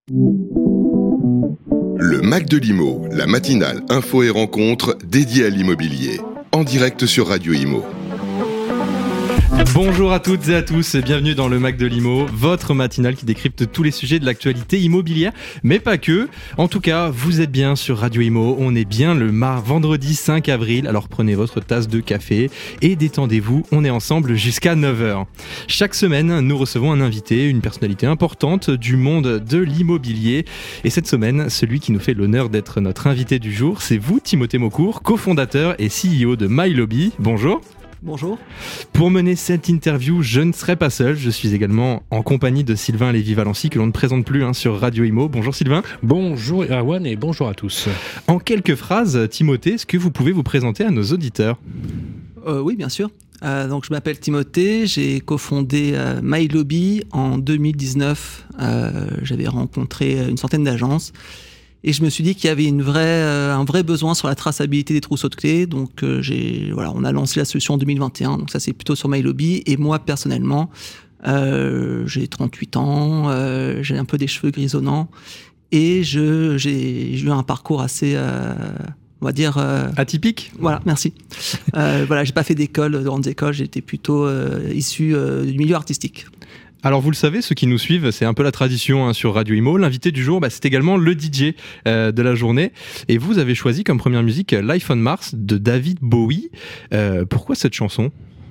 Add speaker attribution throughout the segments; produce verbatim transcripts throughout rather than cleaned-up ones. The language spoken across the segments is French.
Speaker 1: Le Mac de l'Imo, la matinale info et rencontre dédiée à l'immobilier. En direct sur Radio Imo.
Speaker 2: Bonjour à toutes et à tous et bienvenue dans le Mac de l'Imo, votre matinale qui décrypte tous les sujets de l'actualité immobilière, mais pas que. En tout cas, vous êtes bien sur Radio Imo, on est bien le mar- vendredi cinq avril, alors prenez votre tasse de café et détendez-vous, on est ensemble jusqu'à neuf heures. Chaque semaine, nous recevons un invité, une personnalité importante du monde de l'immobilier. Et cette semaine, celui qui nous fait l'honneur d'être notre invité du jour, c'est vous, Timothée Maucourt, cofondateur et C E O de MyLobby. Bonjour.
Speaker 3: Bonjour.
Speaker 2: Pour mener cette interview, je ne serai pas seul. Je suis également en compagnie de Sylvain Lévy-Valency, que l'on ne présente plus hein, sur Radio Imo. Bonjour Sylvain.
Speaker 4: Bonjour Erwan et bonjour à tous.
Speaker 2: En quelques phrases, Timothée, est-ce que vous pouvez vous présenter à nos auditeurs ?
Speaker 3: Euh, oui, bien sûr. Euh, donc, je m'appelle Timothée, j'ai cofondé euh, MyLobby en deux mille dix-neuf. Euh, j'avais rencontré une centaine d'agences. Et je me suis dit qu'il y avait une vraie, euh, un vrai besoin sur la traçabilité des trousseaux de clés. Donc, euh, j'ai, voilà, on a lancé la solution en deux mille vingt et un. Donc, ça, c'est plutôt sur MyLobby. Et moi, personnellement, euh, j'ai trente-huit ans, euh, j'ai un peu des cheveux grisonnants. Et je, j'ai, j'ai eu un parcours assez, euh, on va dire... Euh,
Speaker 2: Atypique ?
Speaker 3: Voilà, merci. euh, voilà, j'ai pas fait d'école, de grandes écoles. J'étais plutôt euh, issu euh, du milieu artistique.
Speaker 2: Alors vous le savez, ceux qui nous suivent, c'est un peu la tradition hein, sur Radio Imo. L'invité du jour, bah, c'est également le D J euh, de la journée. Et vous avez choisi comme première musique Life on Mars de David Bowie. Euh, pourquoi cette chanson ?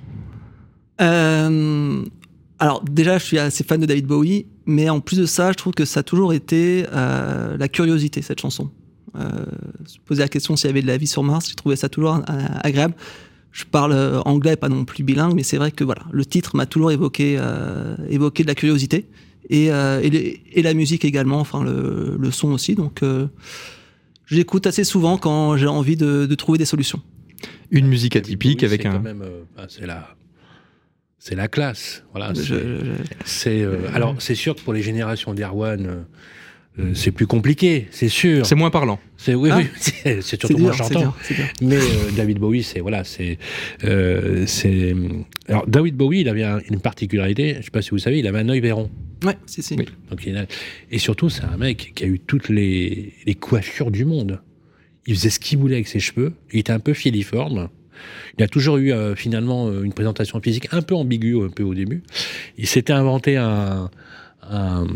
Speaker 3: euh, Alors déjà, je suis assez fan de David Bowie, mais en plus de ça, je trouve que ça a toujours été euh, la curiosité, cette chanson. Euh, se poser la question s'il y avait de la vie sur Mars, j'ai trouvé ça toujours euh, agréable. Je parle anglais, pas non plus bilingue, mais c'est vrai que voilà, le titre m'a toujours évoqué, euh, évoqué de la curiosité et, euh, et, les, et la musique également, enfin le, le son aussi. Donc, euh, je l'écoute assez souvent quand j'ai envie de, de trouver des solutions.
Speaker 2: Une musique atypique
Speaker 4: oui,
Speaker 2: avec
Speaker 4: c'est
Speaker 2: un.
Speaker 4: Quand même, euh, c'est la, c'est la classe. Voilà.
Speaker 3: Je,
Speaker 4: C'est,
Speaker 3: je...
Speaker 4: c'est euh, alors c'est sûr que pour les générations d'Erwan. Euh, Euh, c'est plus compliqué, c'est sûr.
Speaker 2: C'est moins parlant.
Speaker 4: C'est oui,
Speaker 3: ah,
Speaker 4: oui, c'est, c'est surtout
Speaker 3: c'est
Speaker 4: moins
Speaker 3: dur,
Speaker 4: chantant.
Speaker 3: c'est dur, c'est dur.
Speaker 4: Mais euh, David Bowie, c'est voilà, c'est, euh, c'est. Alors David Bowie, il avait un, une particularité. Je ne sais pas si vous savez, il avait un œil Véron.
Speaker 3: Ouais, si, si.
Speaker 2: Oui.
Speaker 4: Donc il a, et surtout, c'est un mec qui a eu toutes les, les coiffures du monde. Il faisait ce qu'il voulait avec ses cheveux. Il était un peu filiforme. Il a toujours eu euh, finalement une présentation physique un peu ambiguë un peu au début. Il s'était inventé un, un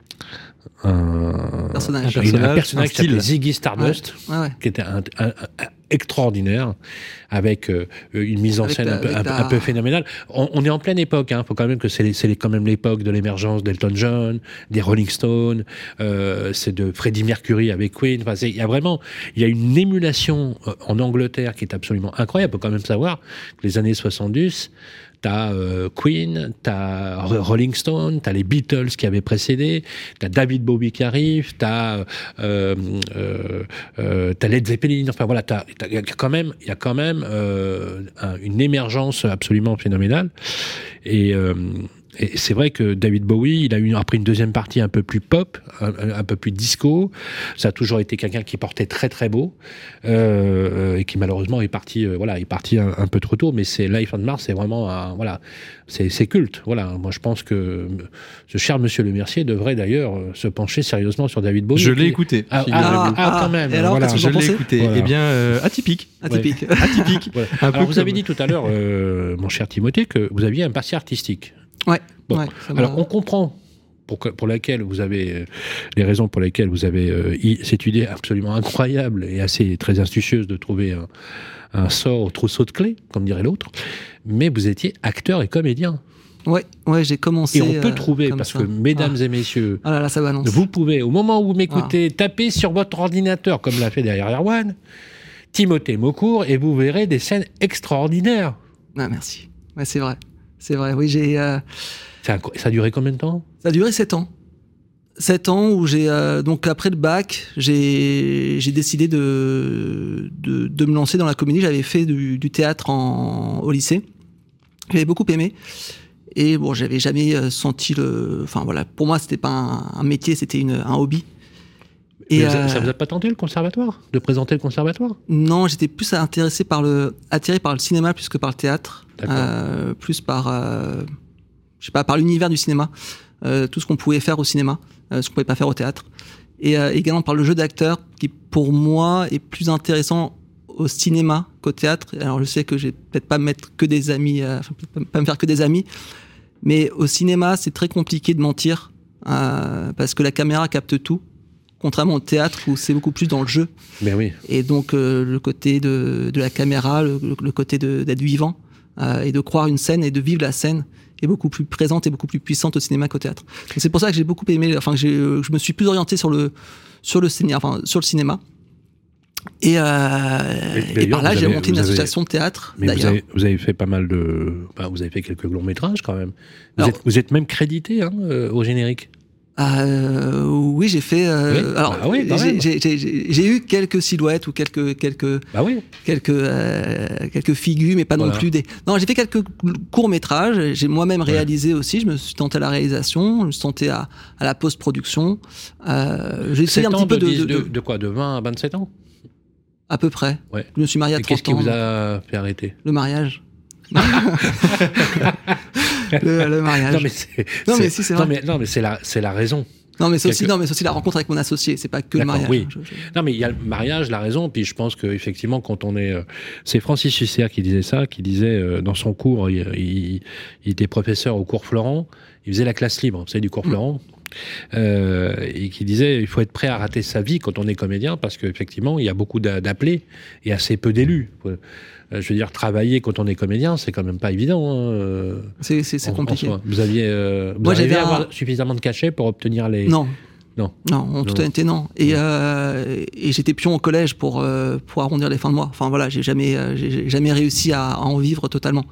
Speaker 4: Un
Speaker 3: personnage,
Speaker 2: un personnage,
Speaker 4: un personnage
Speaker 2: un
Speaker 4: qui s'appelait
Speaker 2: style.
Speaker 4: Ziggy Stardust,
Speaker 3: Ouais, ouais, ouais.
Speaker 4: qui était un, un, un, un extraordinaire, avec euh, une mise en
Speaker 3: Avec
Speaker 4: scène
Speaker 3: la-
Speaker 4: un, peu,
Speaker 3: avec
Speaker 4: un,
Speaker 3: la-
Speaker 4: un peu phénoménale. On, on est en pleine époque, hein. Faut quand même que c'est, c'est quand même l'époque de l'émergence d'Elton John, des Rolling Stones, euh, c'est de Freddie Mercury avec Queen. Enfin, il y a vraiment, il y a une émulation euh, en Angleterre qui est absolument incroyable. Faut quand même savoir que les années soixante-dix. T'as euh, Queen, t'as Rolling Stone, t'as les Beatles qui avaient précédé, t'as David Bowie qui arrive, t'as euh, euh, euh, t'as Led Zeppelin. Enfin voilà, t'as, t'as, y a quand même, il y a quand même euh, un, une émergence absolument phénoménale. Et euh, Et c'est vrai que David Bowie, il a eu après une deuxième partie un peu plus pop, un, un peu plus disco. Ça a toujours été quelqu'un qui portait très très beau euh, et qui malheureusement est parti, euh, voilà, est parti un, un peu trop tôt. Mais c'est Life on Mars, c'est vraiment, un, voilà, c'est, c'est culte. Voilà, moi je pense que ce cher Monsieur Le Mercier devrait d'ailleurs se pencher sérieusement sur David Bowie.
Speaker 2: Je l'ai écouté.
Speaker 4: Ah,
Speaker 2: Ah,
Speaker 4: ah, ah, quand même.
Speaker 3: Et alors,
Speaker 4: voilà.
Speaker 3: qu'est-ce
Speaker 2: Je
Speaker 3: que vous en
Speaker 2: l'ai
Speaker 3: pensez
Speaker 2: écouté.
Speaker 4: Voilà.
Speaker 2: Eh bien, euh, atypique.
Speaker 3: Atypique.
Speaker 2: Ouais. Atypique.
Speaker 4: Ouais.
Speaker 2: Un peu
Speaker 4: Alors vous
Speaker 2: comme-
Speaker 4: avez dit tout à l'heure, euh, mon cher Timothée, que vous aviez un passé artistique.
Speaker 3: Ouais.
Speaker 4: Bon.
Speaker 3: ouais ça
Speaker 4: Alors,
Speaker 3: m'a-
Speaker 4: on comprend pour, que- pour laquelle vous avez euh, les raisons pour lesquelles vous avez euh, i- cette idée absolument incroyable et assez très astucieuse de trouver un, un sort au trousseau de clés, comme dirait l'autre. Mais vous étiez acteur et comédien.
Speaker 3: Ouais, ouais, j'ai commencé.
Speaker 4: Et on peut
Speaker 3: euh,
Speaker 4: trouver,
Speaker 3: comme
Speaker 4: parce
Speaker 3: ça.
Speaker 4: que, mesdames
Speaker 3: Ah.
Speaker 4: et messieurs,
Speaker 3: Ah là là, ça balance.
Speaker 4: vous pouvez, au moment où vous m'écoutez, taper sur votre ordinateur, comme l'a fait derrière Erwan, Timothée Maucourt, et vous verrez des scènes extraordinaires.
Speaker 3: Ah, merci. Ouais, c'est vrai. C'est vrai. Oui, j'ai. euh,
Speaker 4: Ça a, ça a duré combien de temps ?
Speaker 3: Ça a duré sept ans. sept ans où j'ai. euh, donc, après le bac, j'ai, j'ai décidé de, de, de me lancer dans la comédie. J'avais fait du, du théâtre en, au lycée. J'avais beaucoup aimé. Et bon, j'avais jamais euh, senti le. Enfin, voilà. Pour moi, c'était pas un, un métier, c'était une, un hobby.
Speaker 4: Mais
Speaker 3: Et,
Speaker 4: vous a-
Speaker 3: euh,
Speaker 4: Ça vous a pas tenté le conservatoire ? De présenter le conservatoire ?
Speaker 3: Non, j'étais plus intéressé par le, attiré par le cinéma plus que par le théâtre,
Speaker 4: D'accord.
Speaker 3: euh, plus par, euh, je sais pas, par l'univers du cinéma, euh, tout ce qu'on pouvait faire au cinéma. euh, ce qu'on pouvait pas faire au théâtre. Et euh, également par le jeu d'acteur, qui pour moi est plus intéressant au cinéma qu'au théâtre. Alors je sais que je vais peut-être pas mettre que des amis, euh, enfin, pas me faire que des amis, mais au cinéma c'est très compliqué de mentir euh, parce que la caméra capte tout, contrairement au théâtre où c'est beaucoup plus dans le jeu.
Speaker 4: Mais oui.
Speaker 3: Et donc euh, le côté de, de la caméra, le, le côté de, d'être vivant euh, et de croire une scène et de vivre la scène est beaucoup plus présente et beaucoup plus puissante au cinéma qu'au théâtre. Donc c'est pour ça que j'ai beaucoup aimé, enfin que j'ai, je me suis plus orienté sur le sur le cinéma, enfin sur le cinéma. Et, euh, et par là, j'ai avez, monté une association avez, de théâtre.
Speaker 4: Mais
Speaker 3: d'ailleurs.
Speaker 4: Vous, avez, vous avez fait pas mal de, enfin, vous avez fait quelques longs métrages quand même. Vous, alors, êtes, vous êtes même crédité hein, euh, au générique.
Speaker 3: Euh, oui, j'ai fait. Euh,
Speaker 4: oui.
Speaker 3: Alors,
Speaker 4: bah oui,
Speaker 3: j'ai, j'ai, j'ai, j'ai eu quelques silhouettes ou quelques quelques
Speaker 4: bah oui.
Speaker 3: quelques euh, quelques figures, mais pas voilà. non plus des. Non, j'ai fait quelques courts métrages. J'ai moi-même ouais. réalisé aussi. Je me suis tenté à la réalisation. Je me suis tenté à, à la post-production. Euh, j'ai essayé un petit peu de
Speaker 4: de,
Speaker 3: de,
Speaker 4: de de quoi, de vingt à vingt-sept ans.
Speaker 3: À peu près.
Speaker 4: Ouais.
Speaker 3: Je me suis marié à
Speaker 4: Et
Speaker 3: trente ans.
Speaker 4: Qu'est-ce qui vous a fait arrêter ?
Speaker 3: Le mariage. le, le mariage.
Speaker 4: Non mais c'est.
Speaker 3: Non
Speaker 4: c'est,
Speaker 3: mais si c'est vrai.
Speaker 4: Non mais non mais c'est la c'est la raison.
Speaker 3: Non mais c'est
Speaker 4: Quelque...
Speaker 3: aussi non mais c'est aussi la rencontre avec mon associé. C'est pas que
Speaker 4: D'accord,
Speaker 3: le mariage.
Speaker 4: Oui.
Speaker 3: Je, je...
Speaker 4: Non mais il y a le mariage, la raison. Puis je pense que effectivement quand on est, euh, c'est Francis Huster qui disait ça, qui disait euh, dans son cours, il, il, il était professeur au cours Florent. Il faisait la classe libre, vous savez, du cours Florent. Mmh. Euh, et qui disait il faut être prêt à rater sa vie quand on est comédien parce qu'effectivement il y a beaucoup d'appelés et assez peu d'élus. Euh, je veux dire travailler quand on est comédien c'est quand même pas évident. Hein,
Speaker 3: c'est c'est, c'est
Speaker 4: en,
Speaker 3: compliqué.
Speaker 4: En vous aviez euh, vous
Speaker 3: Moi,
Speaker 4: arrivez à
Speaker 3: un...
Speaker 4: avoir suffisamment de cachets pour obtenir les
Speaker 3: non.
Speaker 4: Non.
Speaker 3: Non, en toute honnêteté, non. Et, euh, et j'étais pion au collège pour, euh, pour arrondir les fins de mois. Enfin voilà, j'ai jamais, euh, j'ai jamais réussi à, à en vivre totalement.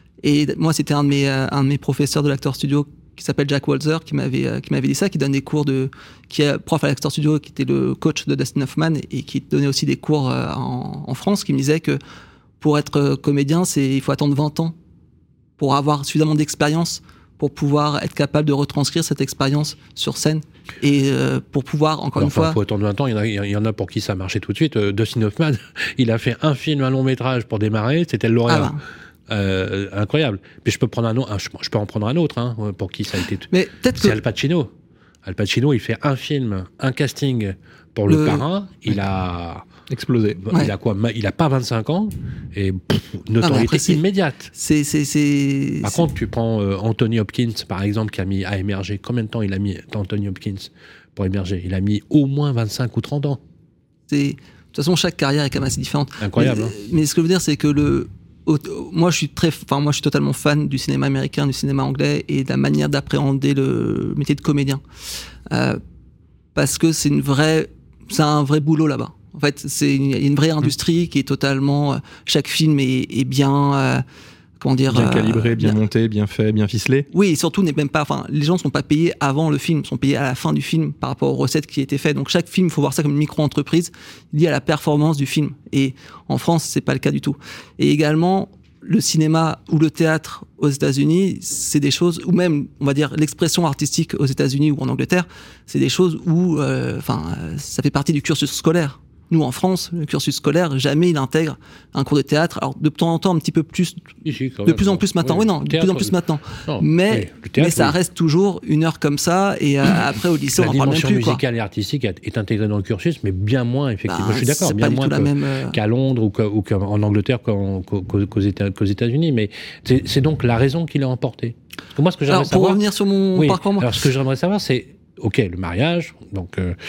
Speaker 3: Et moi, c'était un de mes, euh, un de mes professeurs de l'Acteur Studio qui s'appelle Jack Walzer, qui m'avait, euh, qui m'avait dit ça, qui donne des cours de, qui est prof à l'Acteur Studio, qui était le coach de Dustin Hoffman et qui donnait aussi des cours euh, en, en France, qui me disait que pour être comédien, c'est, il faut attendre vingt ans pour avoir suffisamment d'expérience pour pouvoir être capable de retranscrire cette expérience sur scène et euh, pour pouvoir, encore
Speaker 4: Alors,
Speaker 3: une fois...
Speaker 4: Il faut attendre vingt ans, il y, en a, il y en a pour qui ça marchait tout de suite. Euh, Dustin Hoffman, il a fait un film, un long métrage pour démarrer, c'était le lauréat. Ah bah. Euh, incroyable. Puis je peux prendre un autre, je, je peux en prendre un autre, hein, pour qui ça a été. T-
Speaker 3: Mais peut-être
Speaker 4: c'est
Speaker 3: que...
Speaker 4: Al Pacino. Al Pacino, il fait un film, un casting pour Le, le Parrain. Il ouais. a
Speaker 2: explosé.
Speaker 4: Il ouais. a quoi ? Il a pas vingt-cinq ans et pff, notoriété après, c'est, immédiate.
Speaker 3: C'est, c'est, c'est,
Speaker 4: Par
Speaker 3: c'est...
Speaker 4: contre, tu prends euh, Anthony Hopkins, par exemple, qui a mis à émerger. Combien de temps il a mis Anthony Hopkins pour émerger ? Il a mis au moins vingt-cinq ou trente ans.
Speaker 3: C'est... De toute façon, chaque carrière est quand même assez différente.
Speaker 4: Incroyable.
Speaker 3: Mais,
Speaker 4: hein.
Speaker 3: mais ce que je veux dire, c'est que le moi, je suis très, enfin, moi, je suis totalement fan du cinéma américain, du cinéma anglais et de la manière d'appréhender le métier de comédien, euh, parce que c'est une vraie, c'est un vrai boulot là-bas. En fait, c'est une, une vraie industrie mmh. qui est totalement, euh, chaque film est, est bien, euh, comment dire,
Speaker 2: bien calibré,
Speaker 3: euh,
Speaker 2: bien, bien monté, bien fait, bien ficelé.
Speaker 3: Oui, et surtout n'est même pas, enfin, les gens ne sont pas payés avant le film, sont payés à la fin du film par rapport aux recettes qui étaient faites. Donc chaque film, il faut voir ça comme une micro-entreprise liée à la performance du film. Et en France, c'est pas le cas du tout. Et également, le cinéma ou le théâtre aux États-Unis, c'est des choses, ou même, on va dire, l'expression artistique aux États-Unis ou en Angleterre, c'est des choses où, enfin, euh, ça fait partie du cursus scolaire. Nous, en France, le cursus scolaire, jamais il intègre un cours de théâtre. Alors, de temps en temps, un petit peu plus,
Speaker 4: Ici,
Speaker 3: de plus en plus maintenant. Oui, oui non, de théâtre, plus en plus maintenant. Non, mais, oui, théâtre, mais ça oui. reste toujours une heure comme ça. Et euh, après, au lycée,
Speaker 4: la
Speaker 3: on en parle même plus.
Speaker 4: La dimension musicale et artistique est intégrée dans le cursus, mais bien moins, effectivement.
Speaker 3: Bah,
Speaker 4: je suis d'accord, bien moins que,
Speaker 3: même, euh...
Speaker 4: qu'à Londres ou, que, ou qu'en Angleterre qu'en, qu'aux, qu'aux, États, qu'aux États-Unis. Mais c'est, c'est donc la raison qui l'a emporté. Moi, ce que j'aimerais
Speaker 3: alors,
Speaker 4: savoir,
Speaker 3: pour revenir sur mon
Speaker 4: oui,
Speaker 3: parcours, moi.
Speaker 4: Alors, ce que j'aimerais savoir, c'est. Ok, le mariage, donc euh,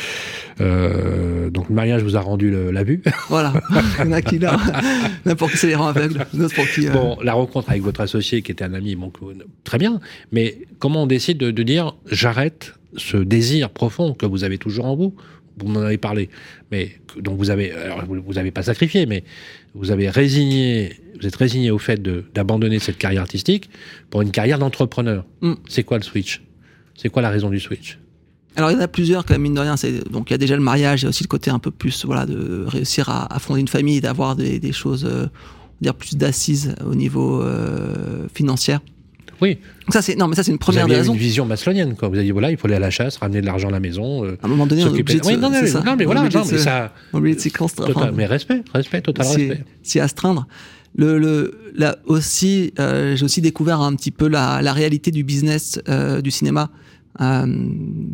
Speaker 4: euh, donc le mariage vous a rendu le, la vue.
Speaker 3: Voilà, il y en a qui là, n'importe qui c'est les rangs aveugles, d'autres pour qui. Euh...
Speaker 4: Bon, la rencontre avec votre associé qui était un ami, bon, très bien. Mais comment on décide de, de dire j'arrête ce désir profond que vous avez toujours en vous ? Vous m'en avez parlé, mais donc vous avez, alors vous avez pas sacrifié, mais vous avez résigné, vous êtes résigné au fait de, d'abandonner cette carrière artistique pour une carrière d'entrepreneur. Mm. C'est quoi le switch ? C'est quoi la raison du switch ?
Speaker 3: Alors il y en a plusieurs quand même, mine de rien. C'est, donc il y a déjà le mariage, il y a aussi le côté un peu plus, voilà, de réussir à, à fonder une famille, d'avoir des, des choses, euh, dire plus d'assises au niveau euh, financier.
Speaker 4: Oui.
Speaker 3: Donc ça c'est non, mais ça c'est une première
Speaker 4: vous avez
Speaker 3: raison.
Speaker 4: Une vision maslonienne, quoi. Vous avez dit voilà, il faut aller à la chasse, ramener de l'argent à la maison. Euh,
Speaker 3: à un moment donné, on est obligé de
Speaker 4: oui, non,
Speaker 3: c'est
Speaker 4: mais,
Speaker 3: ça.
Speaker 4: non, mais voilà, non, mais ça.
Speaker 3: On est obligé de s'y construire.
Speaker 4: Total, mais respect, respect, total
Speaker 3: s'y,
Speaker 4: respect.
Speaker 3: S'y astreindre. Le, le, là aussi, euh, j'ai aussi découvert un petit peu la, la réalité du business euh, du cinéma. Euh,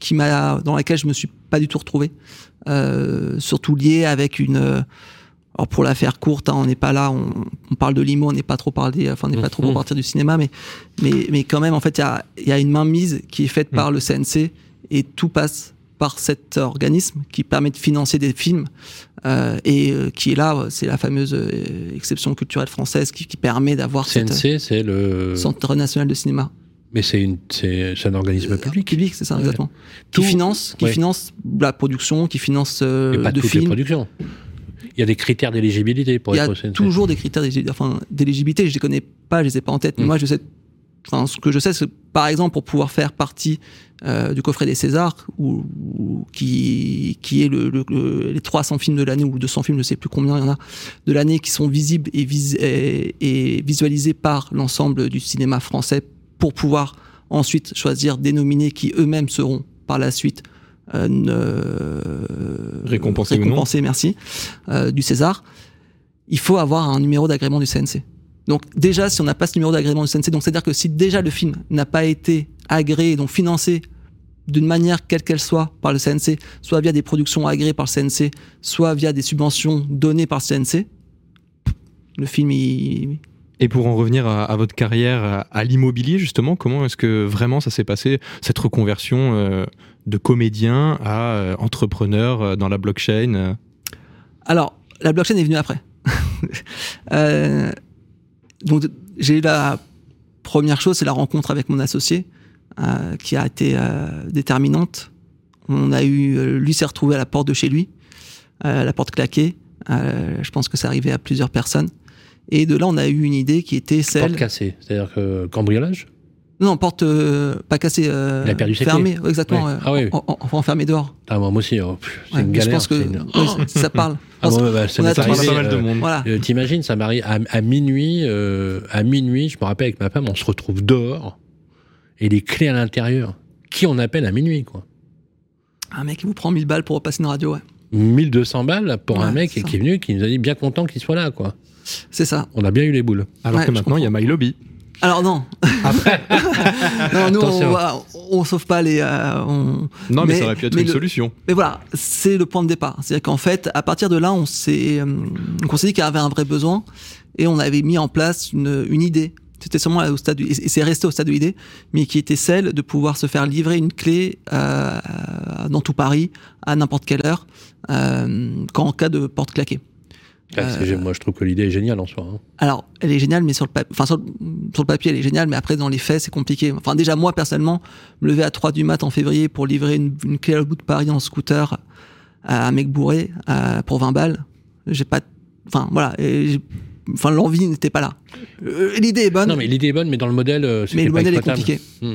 Speaker 3: qui m'a, dans laquelle je me suis pas du tout retrouvé, euh, surtout lié avec une. Euh, alors pour la faire courte, hein, on n'est pas là, on, on parle de l'I M O, on n'est pas trop parlé, enfin on n'est pas trop pour partir du cinéma, mais mais mais quand même en fait il y a il y a une mainmise qui est faite par le C N C et tout passe par cet organisme qui permet de financer des films euh, et euh, qui est là, c'est la fameuse euh, exception culturelle française qui, qui permet d'avoir
Speaker 4: C N C,
Speaker 3: cette,
Speaker 4: c'est le
Speaker 3: Centre national de cinéma.
Speaker 4: Mais c'est une c'est, c'est un organisme public.
Speaker 3: Public, c'est ça,
Speaker 4: ouais.
Speaker 3: exactement.
Speaker 4: Tout,
Speaker 3: qui finance qui
Speaker 4: ouais.
Speaker 3: finance la production, qui finance euh,
Speaker 4: Et pas
Speaker 3: de
Speaker 4: toutes
Speaker 3: films.
Speaker 4: les productions. Il y a des critères d'éligibilité pour
Speaker 3: Il y
Speaker 4: être
Speaker 3: a
Speaker 4: au C N C.
Speaker 3: toujours des critères d'éligibilité, enfin, d'éligibilité, je les connais pas, je les ai pas en tête, mais
Speaker 4: Mm.
Speaker 3: moi je sais, enfin, ce que je sais, c'est que, par exemple, pour pouvoir faire partie euh, du coffret des Césars, ou, ou qui, qui est le, le, le- les trois cents films de l'année, ou deux cents films, je sais plus combien il y en a, de l'année, qui sont visibles et, vis- et, et visualisés par l'ensemble du cinéma français, pour pouvoir ensuite choisir des nominés qui eux-mêmes seront par la suite euh, ne-
Speaker 2: Récompensés ou non.
Speaker 3: récompensés, merci, euh, du César. Il faut avoir un numéro d'agrément du C N C. Donc déjà, si on n'a pas ce numéro d'agrément du C N C, donc c'est-à-dire que si déjà le film n'a pas été agréé, donc financé d'une manière quelle qu'elle soit par le C N C, soit via des productions agréées par le C N C, soit via des subventions données par le C N C, le film, il...
Speaker 2: Et pour en revenir à, à votre carrière à, à l'immobilier, justement, comment est-ce que vraiment ça s'est passé, cette reconversion euh, de comédien à euh, entrepreneur euh, dans la blockchain euh
Speaker 3: Alors, la blockchain est venue après. euh, donc, j'ai eu la première chose, c'est la rencontre avec mon associé, euh, qui a été euh, déterminante. On a eu, euh, lui s'est retrouvé à la porte de chez lui, euh, la porte claquée. Euh, je pense que ça arrivait à plusieurs personnes. Et de là, on a eu une idée qui était celle...
Speaker 4: Porte cassée, c'est-à-dire que cambriolage.
Speaker 3: Non, porte euh, pas cassée, euh,
Speaker 4: Il a perdu ses
Speaker 3: fermée,
Speaker 4: clés.
Speaker 3: ouais, exactement.
Speaker 4: Ouais.
Speaker 3: euh,
Speaker 4: Ah oui.
Speaker 3: en- en- Enfin, enfermé dehors.
Speaker 4: Ah, moi aussi, oh, pff, c'est
Speaker 3: Ouais,
Speaker 4: une
Speaker 3: mais
Speaker 4: galère.
Speaker 3: je pense que
Speaker 4: c'est une-
Speaker 3: oui, ça parle.
Speaker 4: Ah,
Speaker 3: Je pense
Speaker 4: bon, bah, ça
Speaker 3: qu'on
Speaker 4: m'est
Speaker 3: a tous-
Speaker 4: arrivé,
Speaker 2: pas mal de
Speaker 4: euh,
Speaker 2: monde.
Speaker 3: Voilà.
Speaker 4: Euh, T'imagines, ça m'arrive à, à minuit, euh, à minuit, je me rappelle avec ma femme, on se retrouve dehors et les clés à l'intérieur. Qui on appelle à minuit, quoi?
Speaker 3: Un mec qui vous prend mille balles pour repasser une radio, ouais.
Speaker 4: mille deux cents balles pour
Speaker 3: Ouais,
Speaker 4: un mec
Speaker 3: c'est ça.
Speaker 4: qui est venu, qui nous a dit bien content qu'il soit là, quoi.
Speaker 3: C'est ça.
Speaker 4: On a bien eu les boules.
Speaker 2: Alors
Speaker 3: Ouais,
Speaker 2: que
Speaker 3: je
Speaker 2: maintenant, il y a MyLobby.
Speaker 3: Alors non. non, nous, on,
Speaker 4: Attention.
Speaker 3: voilà, on sauve pas les. euh, on-
Speaker 2: Non, mais,
Speaker 3: Mais-
Speaker 2: ça aurait pu être
Speaker 3: mais
Speaker 2: une
Speaker 3: le-
Speaker 2: solution.
Speaker 3: Mais voilà, c'est le point de départ. C'est-à-dire qu'en fait, à partir de là, on s'est, euh, on s'est dit qu'il y avait un vrai besoin et on avait mis en place une, une idée. C'était sûrement au stade, du- et c'est resté au stade de l'idée, mais qui était celle de pouvoir se faire livrer une clé euh, dans tout Paris à n'importe quelle heure, euh, qu'en cas de porte claquée.
Speaker 4: Ah, c'est gé- moi, je trouve que l'idée est géniale en soi. hein.
Speaker 3: Alors, elle est géniale, mais sur le, papier, enfin, sur, le, sur le papier, elle est géniale, mais après, dans les faits, c'est compliqué. Enfin, déjà, moi, personnellement, me lever à trois du mat en février pour livrer une, une clé au bout de Paris en scooter à un mec bourré euh, pour vingt balles, j'ai pas... Enfin, voilà. et j'ai- Enfin, l'envie n'était pas là. Euh, l'idée est bonne,
Speaker 4: Non, mais l'idée est bonne, mais dans le modèle, euh, c'était
Speaker 3: mais le
Speaker 4: pas
Speaker 3: modèle est
Speaker 4: exploitable.
Speaker 3: compliqué.
Speaker 4: Hmm.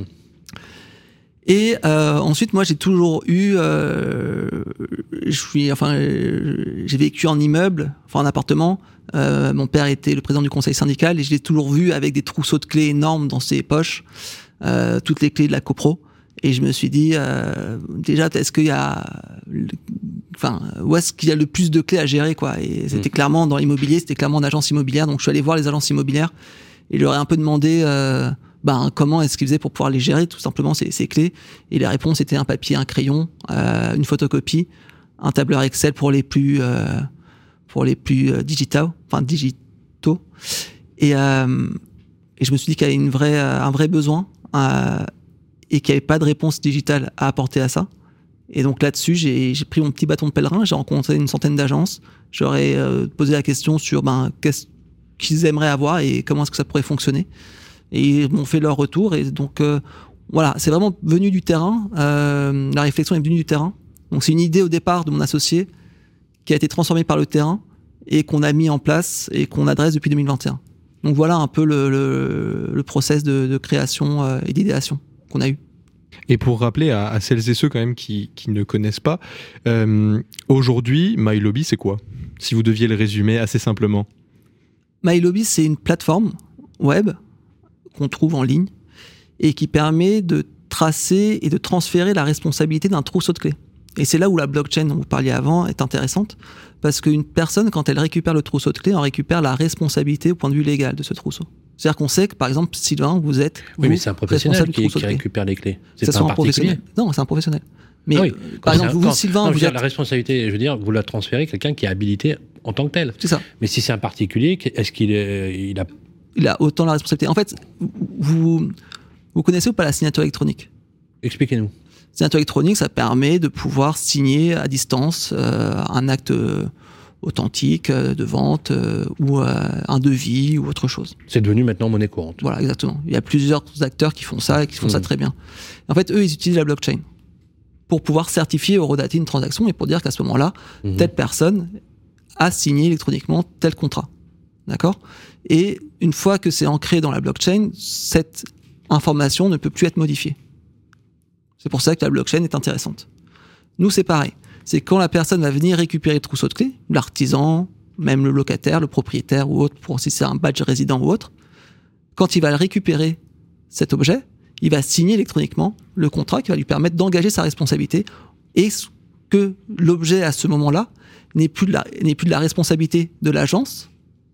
Speaker 3: Et euh, ensuite, moi, j'ai toujours eu, euh, je suis, enfin, euh, j'ai vécu en immeuble, enfin en appartement. Euh, mon père était le président du conseil syndical et je l'ai toujours vu avec des trousseaux de clés énormes dans ses poches, euh, toutes les clés de la copro. Et je me suis dit, euh, déjà, est-ce qu'il y a, le- enfin, où est-ce qu'il y a le plus de clés à gérer, quoi. Et c'était
Speaker 4: Mmh.
Speaker 3: clairement dans l'immobilier, c'était clairement en agence immobilière. Donc, je suis allé voir les agences immobilières et je leur ai un peu demandé, euh, ben, comment est-ce qu'ils faisaient pour pouvoir les gérer, tout simplement, ces, ces clés. Et les réponses étaient un papier, un crayon, euh, une photocopie, un tableur Excel pour les plus, euh, pour les plus euh, digitaux, enfin, digitaux. Et, euh, et je me suis dit qu'il y avait une vraie, euh, un vrai besoin, euh, et qu'il n'y avait pas de réponse digitale à apporter à ça. Et donc là-dessus, j'ai, j'ai pris mon petit bâton de pèlerin, j'ai rencontré une centaine d'agences, j'aurais euh, posé la question sur ben, qu'est-ce qu'ils aimeraient avoir et comment est-ce que ça pourrait fonctionner. Et ils m'ont fait leur retour. Et donc, euh, voilà, c'est vraiment venu du terrain. Euh, la réflexion est venue du terrain. Donc, c'est une idée au départ de mon associé qui a été transformée par le terrain et qu'on a mis en place et qu'on adresse depuis deux mille vingt et un. Donc, voilà un peu le, le, le process de, de création euh, et d'idéation qu'on a eu.
Speaker 2: Et pour rappeler à, à celles et ceux quand même qui, qui ne connaissent pas, euh, aujourd'hui, MyLobby, c'est quoi? Si vous deviez le résumer assez simplement.
Speaker 3: MyLobby, c'est une plateforme web qu'on trouve en ligne et qui permet de tracer et de transférer la responsabilité d'un trousseau de clés. Et c'est là où la blockchain dont vous parliez avant est intéressante, parce qu'une personne, quand elle récupère le trousseau de clés, en récupère la responsabilité au point de vue légal de ce trousseau. C'est-à-dire qu'on sait que, par exemple, Sylvain, vous êtes
Speaker 4: Oui,
Speaker 3: vous,
Speaker 4: mais c'est un professionnel
Speaker 3: responsable du
Speaker 4: qui,
Speaker 3: trousseau
Speaker 4: qui
Speaker 3: de clés.
Speaker 4: récupère les clés. C'est
Speaker 3: Ça
Speaker 4: pas
Speaker 3: soit
Speaker 4: un
Speaker 3: un
Speaker 4: particulier.
Speaker 3: professionnel. Non, c'est un professionnel. Mais
Speaker 4: Ah oui,
Speaker 3: euh,
Speaker 4: quand
Speaker 3: par
Speaker 4: c'est
Speaker 3: exemple,
Speaker 4: un-
Speaker 3: vous,
Speaker 4: quand-
Speaker 3: Sylvain,
Speaker 4: non, je veux
Speaker 3: vous
Speaker 4: dire,
Speaker 3: êtes...
Speaker 4: la responsabilité, je veux dire, vous la transférez à quelqu'un qui est habilité en tant que tel.
Speaker 3: C'est ça.
Speaker 4: Mais si c'est un particulier, est-ce qu'il est, il a
Speaker 3: Il a autant la responsabilité. En fait, vous, vous connaissez ou pas la signature électronique?
Speaker 4: Expliquez-nous.
Speaker 3: Signature électronique, ça permet de pouvoir signer à distance euh, un acte euh, authentique euh, de vente euh, ou euh, un devis ou autre chose.
Speaker 4: C'est devenu maintenant monnaie courante.
Speaker 3: Voilà, exactement. Il y a plusieurs acteurs qui font ça et qui font
Speaker 4: Mmh.
Speaker 3: ça très bien. En fait, eux, ils utilisent la blockchain pour pouvoir certifier ou redater une transaction et pour dire qu'à ce moment-là,
Speaker 4: Mmh.
Speaker 3: telle personne a signé électroniquement tel contrat. D'accord? Et une fois que c'est ancré dans la blockchain, cette information ne peut plus être modifiée. C'est pour ça que la blockchain est intéressante. Nous, c'est pareil. C'est quand la personne va venir récupérer le trousseau de clés, l'artisan, même le locataire, le propriétaire ou autre, pour si c'est un badge résident ou autre, quand il va récupérer cet objet, il va signer électroniquement le contrat qui va lui permettre d'engager sa responsabilité et que l'objet à ce moment-là n'est plus de la, n'est plus de la responsabilité de l'agence,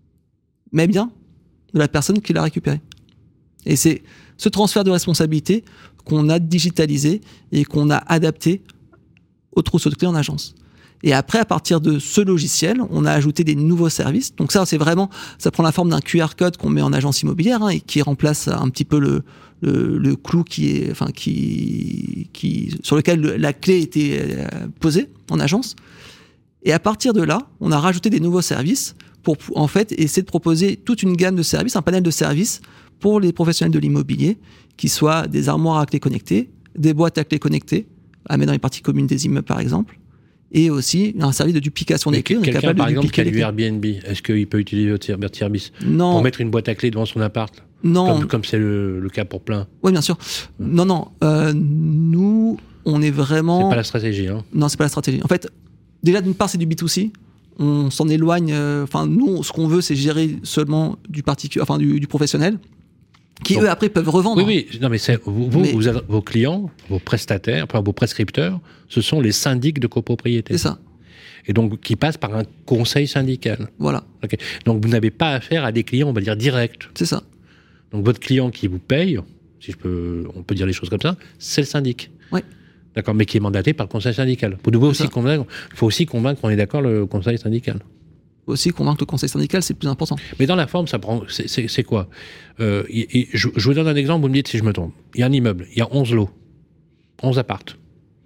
Speaker 3: mais bien de la personne qui l'a récupéré. Et c'est ce transfert de responsabilité qu'on a digitalisé et qu'on a adapté au trousseau de clés en agence. Et après, à partir de ce logiciel, on a ajouté des nouveaux services. Donc ça, c'est vraiment, ça prend la forme d'un Q R code qu'on met en agence immobilière hein, et qui remplace un petit peu le, le, le clou qui est, enfin, qui, qui, sur lequel le, la clé était euh, posée en agence. Et à partir de là, on a rajouté des nouveaux services pour, en fait, essayer de proposer toute une gamme de services, un panel de services pour les professionnels de l'immobilier, qui soient des armoires à clés connectées, des boîtes à clés connectées, à mettre dans les parties communes des immeubles, par exemple, et aussi un service de duplication des clés. On est
Speaker 4: Quelqu'un,
Speaker 3: capable
Speaker 4: par
Speaker 3: de
Speaker 4: exemple, qui a
Speaker 3: dupliquer
Speaker 4: du
Speaker 3: les clés.
Speaker 4: Airbnb, est-ce qu'il peut utiliser votre ser- service
Speaker 3: Non,
Speaker 4: pour mettre une boîte à clés devant son appart,
Speaker 3: non,
Speaker 4: comme, comme c'est le, le cas pour plein?
Speaker 3: oui, bien sûr. Non, non, euh, nous, on est vraiment...
Speaker 4: C'est pas la stratégie, hein.
Speaker 3: Non, c'est pas la stratégie. En fait, déjà, d'une part, c'est du B deux C. On s'en éloigne. Enfin, euh, nous, ce qu'on veut, c'est gérer seulement du particulier, enfin, du, du professionnel, qui
Speaker 4: Donc,
Speaker 3: eux après peuvent revendre.
Speaker 4: Oui, oui. Non, mais c'est, vous, vous,
Speaker 3: Mais-
Speaker 4: vous avez- vos clients, vos prestataires, enfin, vos prescripteurs, ce sont les syndics de copropriété.
Speaker 3: C'est ça.
Speaker 4: Et donc, qui passent par un conseil syndical.
Speaker 3: Voilà.
Speaker 4: Ok. Donc, vous n'avez pas affaire à des clients, on va dire, directs.
Speaker 3: C'est ça.
Speaker 4: Donc, votre client qui vous paye, si je peux, on peut dire les choses comme ça, c'est le syndic.
Speaker 3: Oui.
Speaker 4: D'accord, mais qui est mandaté par le conseil syndical. Vous devez aussi
Speaker 3: ça.
Speaker 4: convaincre, il faut aussi convaincre qu'on est d'accord le conseil syndical.
Speaker 3: Aussi, convaincre le conseil syndical, c'est le plus important.
Speaker 4: Mais dans la forme, ça prend. C'est, c'est, c'est quoi euh, et, et je, je vous donne un exemple, vous me dites si je me trompe. Il y a un immeuble, il y a onze lots, onze appartes.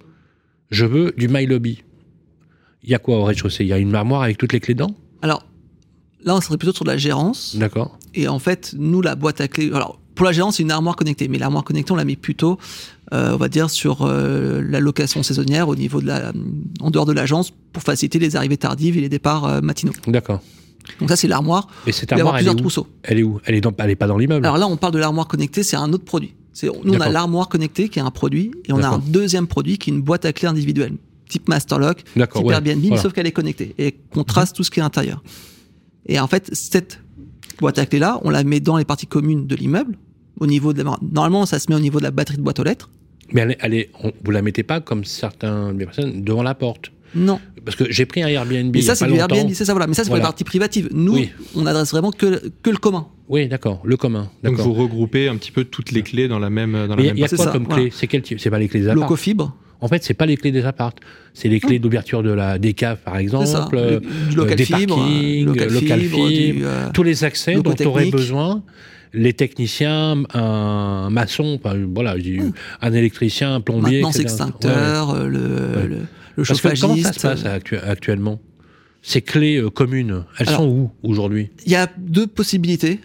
Speaker 4: Je veux du My Lobby. Il y a quoi au rez-de-chaussée? Il y a une armoire avec toutes les clés dedans?
Speaker 3: Alors, là, on serait plutôt sur de la gérance.
Speaker 4: D'accord.
Speaker 3: Et en fait, nous, la boîte à clés... Alors, pour la gérance, c'est une armoire connectée. Mais l'armoire connectée, on la met plutôt, euh, on va dire, sur euh, la location saisonnière au niveau de la... en dehors de l'agence pour faciliter les arrivées tardives et les départs euh, matinaux.
Speaker 4: D'accord.
Speaker 3: Donc ça, c'est l'armoire.
Speaker 4: Et cette
Speaker 3: Il va y avoir
Speaker 4: armoire, elle est
Speaker 3: plusieurs
Speaker 4: où?
Speaker 3: trousseaux.
Speaker 4: Elle est où? Elle est, dans, elle est pas dans l'immeuble?
Speaker 3: Alors là, on parle de l'armoire connectée, c'est un autre produit. C'est, nous, on a
Speaker 4: D'accord.
Speaker 3: l'armoire connectée qui est un produit, et on a un
Speaker 4: D'accord.
Speaker 3: deuxième produit qui est une boîte à clés individuelle, type Masterlock,
Speaker 4: D'accord,
Speaker 3: type
Speaker 4: ouais.
Speaker 3: Airbnb,
Speaker 4: Voilà.
Speaker 3: sauf qu'elle est connectée et qu'on trace tout ce qui est à l'intérieur. Et en fait, cette boîte à clés là, on la met dans les parties communes de l'immeuble, au niveau de la... Normalement, ça se met au niveau de la batterie de boîte aux lettres.
Speaker 4: Mais elle, est- elle est, on, vous la mettez pas comme certaines personnes devant la porte.
Speaker 3: Non.
Speaker 4: Parce que j'ai pris un Airbnb.
Speaker 3: Mais
Speaker 4: il y
Speaker 3: ça,
Speaker 4: a
Speaker 3: c'est
Speaker 4: pas
Speaker 3: du
Speaker 4: longtemps.
Speaker 3: Airbnb, c'est ça, voilà. Mais ça, c'est
Speaker 4: Voilà.
Speaker 3: pour les parties privatives. Nous,
Speaker 4: Oui.
Speaker 3: on adresse vraiment que, que le commun.
Speaker 4: Oui, d'accord. Le commun.
Speaker 2: Donc
Speaker 4: D'accord.
Speaker 2: vous regroupez un petit peu toutes les clés dans la même dans la
Speaker 4: Mais il y a-
Speaker 2: même
Speaker 4: il y a
Speaker 3: C'est
Speaker 4: quoi
Speaker 3: ça,
Speaker 4: comme
Speaker 3: voilà.
Speaker 4: clé? C'est quel type? C'est pas les clés des apparts.
Speaker 3: Locofibre,
Speaker 4: En fait, c'est pas les clés des apparts. C'est les clés d'ouverture de la des caves, par exemple.
Speaker 3: c'est ça.
Speaker 4: euh,
Speaker 3: Du local
Speaker 4: des
Speaker 3: fibre,
Speaker 4: parkings,
Speaker 3: local
Speaker 4: local
Speaker 3: fibre,
Speaker 4: fibre,
Speaker 3: du, euh,
Speaker 4: tous les accès dont
Speaker 3: locotechnique.
Speaker 4: auraient besoin les techniciens, un maçon, enfin, voilà, je dis, un électricien, un plombier,
Speaker 3: maintenance
Speaker 4: et cetera.
Speaker 3: extincteur, euh, le,
Speaker 4: Ouais.
Speaker 3: le, le
Speaker 4: Parce que
Speaker 3: chauffagiste.
Speaker 4: comment ça se passe actu- actuellement? Ces clés euh, communes, elles
Speaker 3: Alors,
Speaker 4: sont où aujourd'hui?
Speaker 3: Il y a deux possibilités.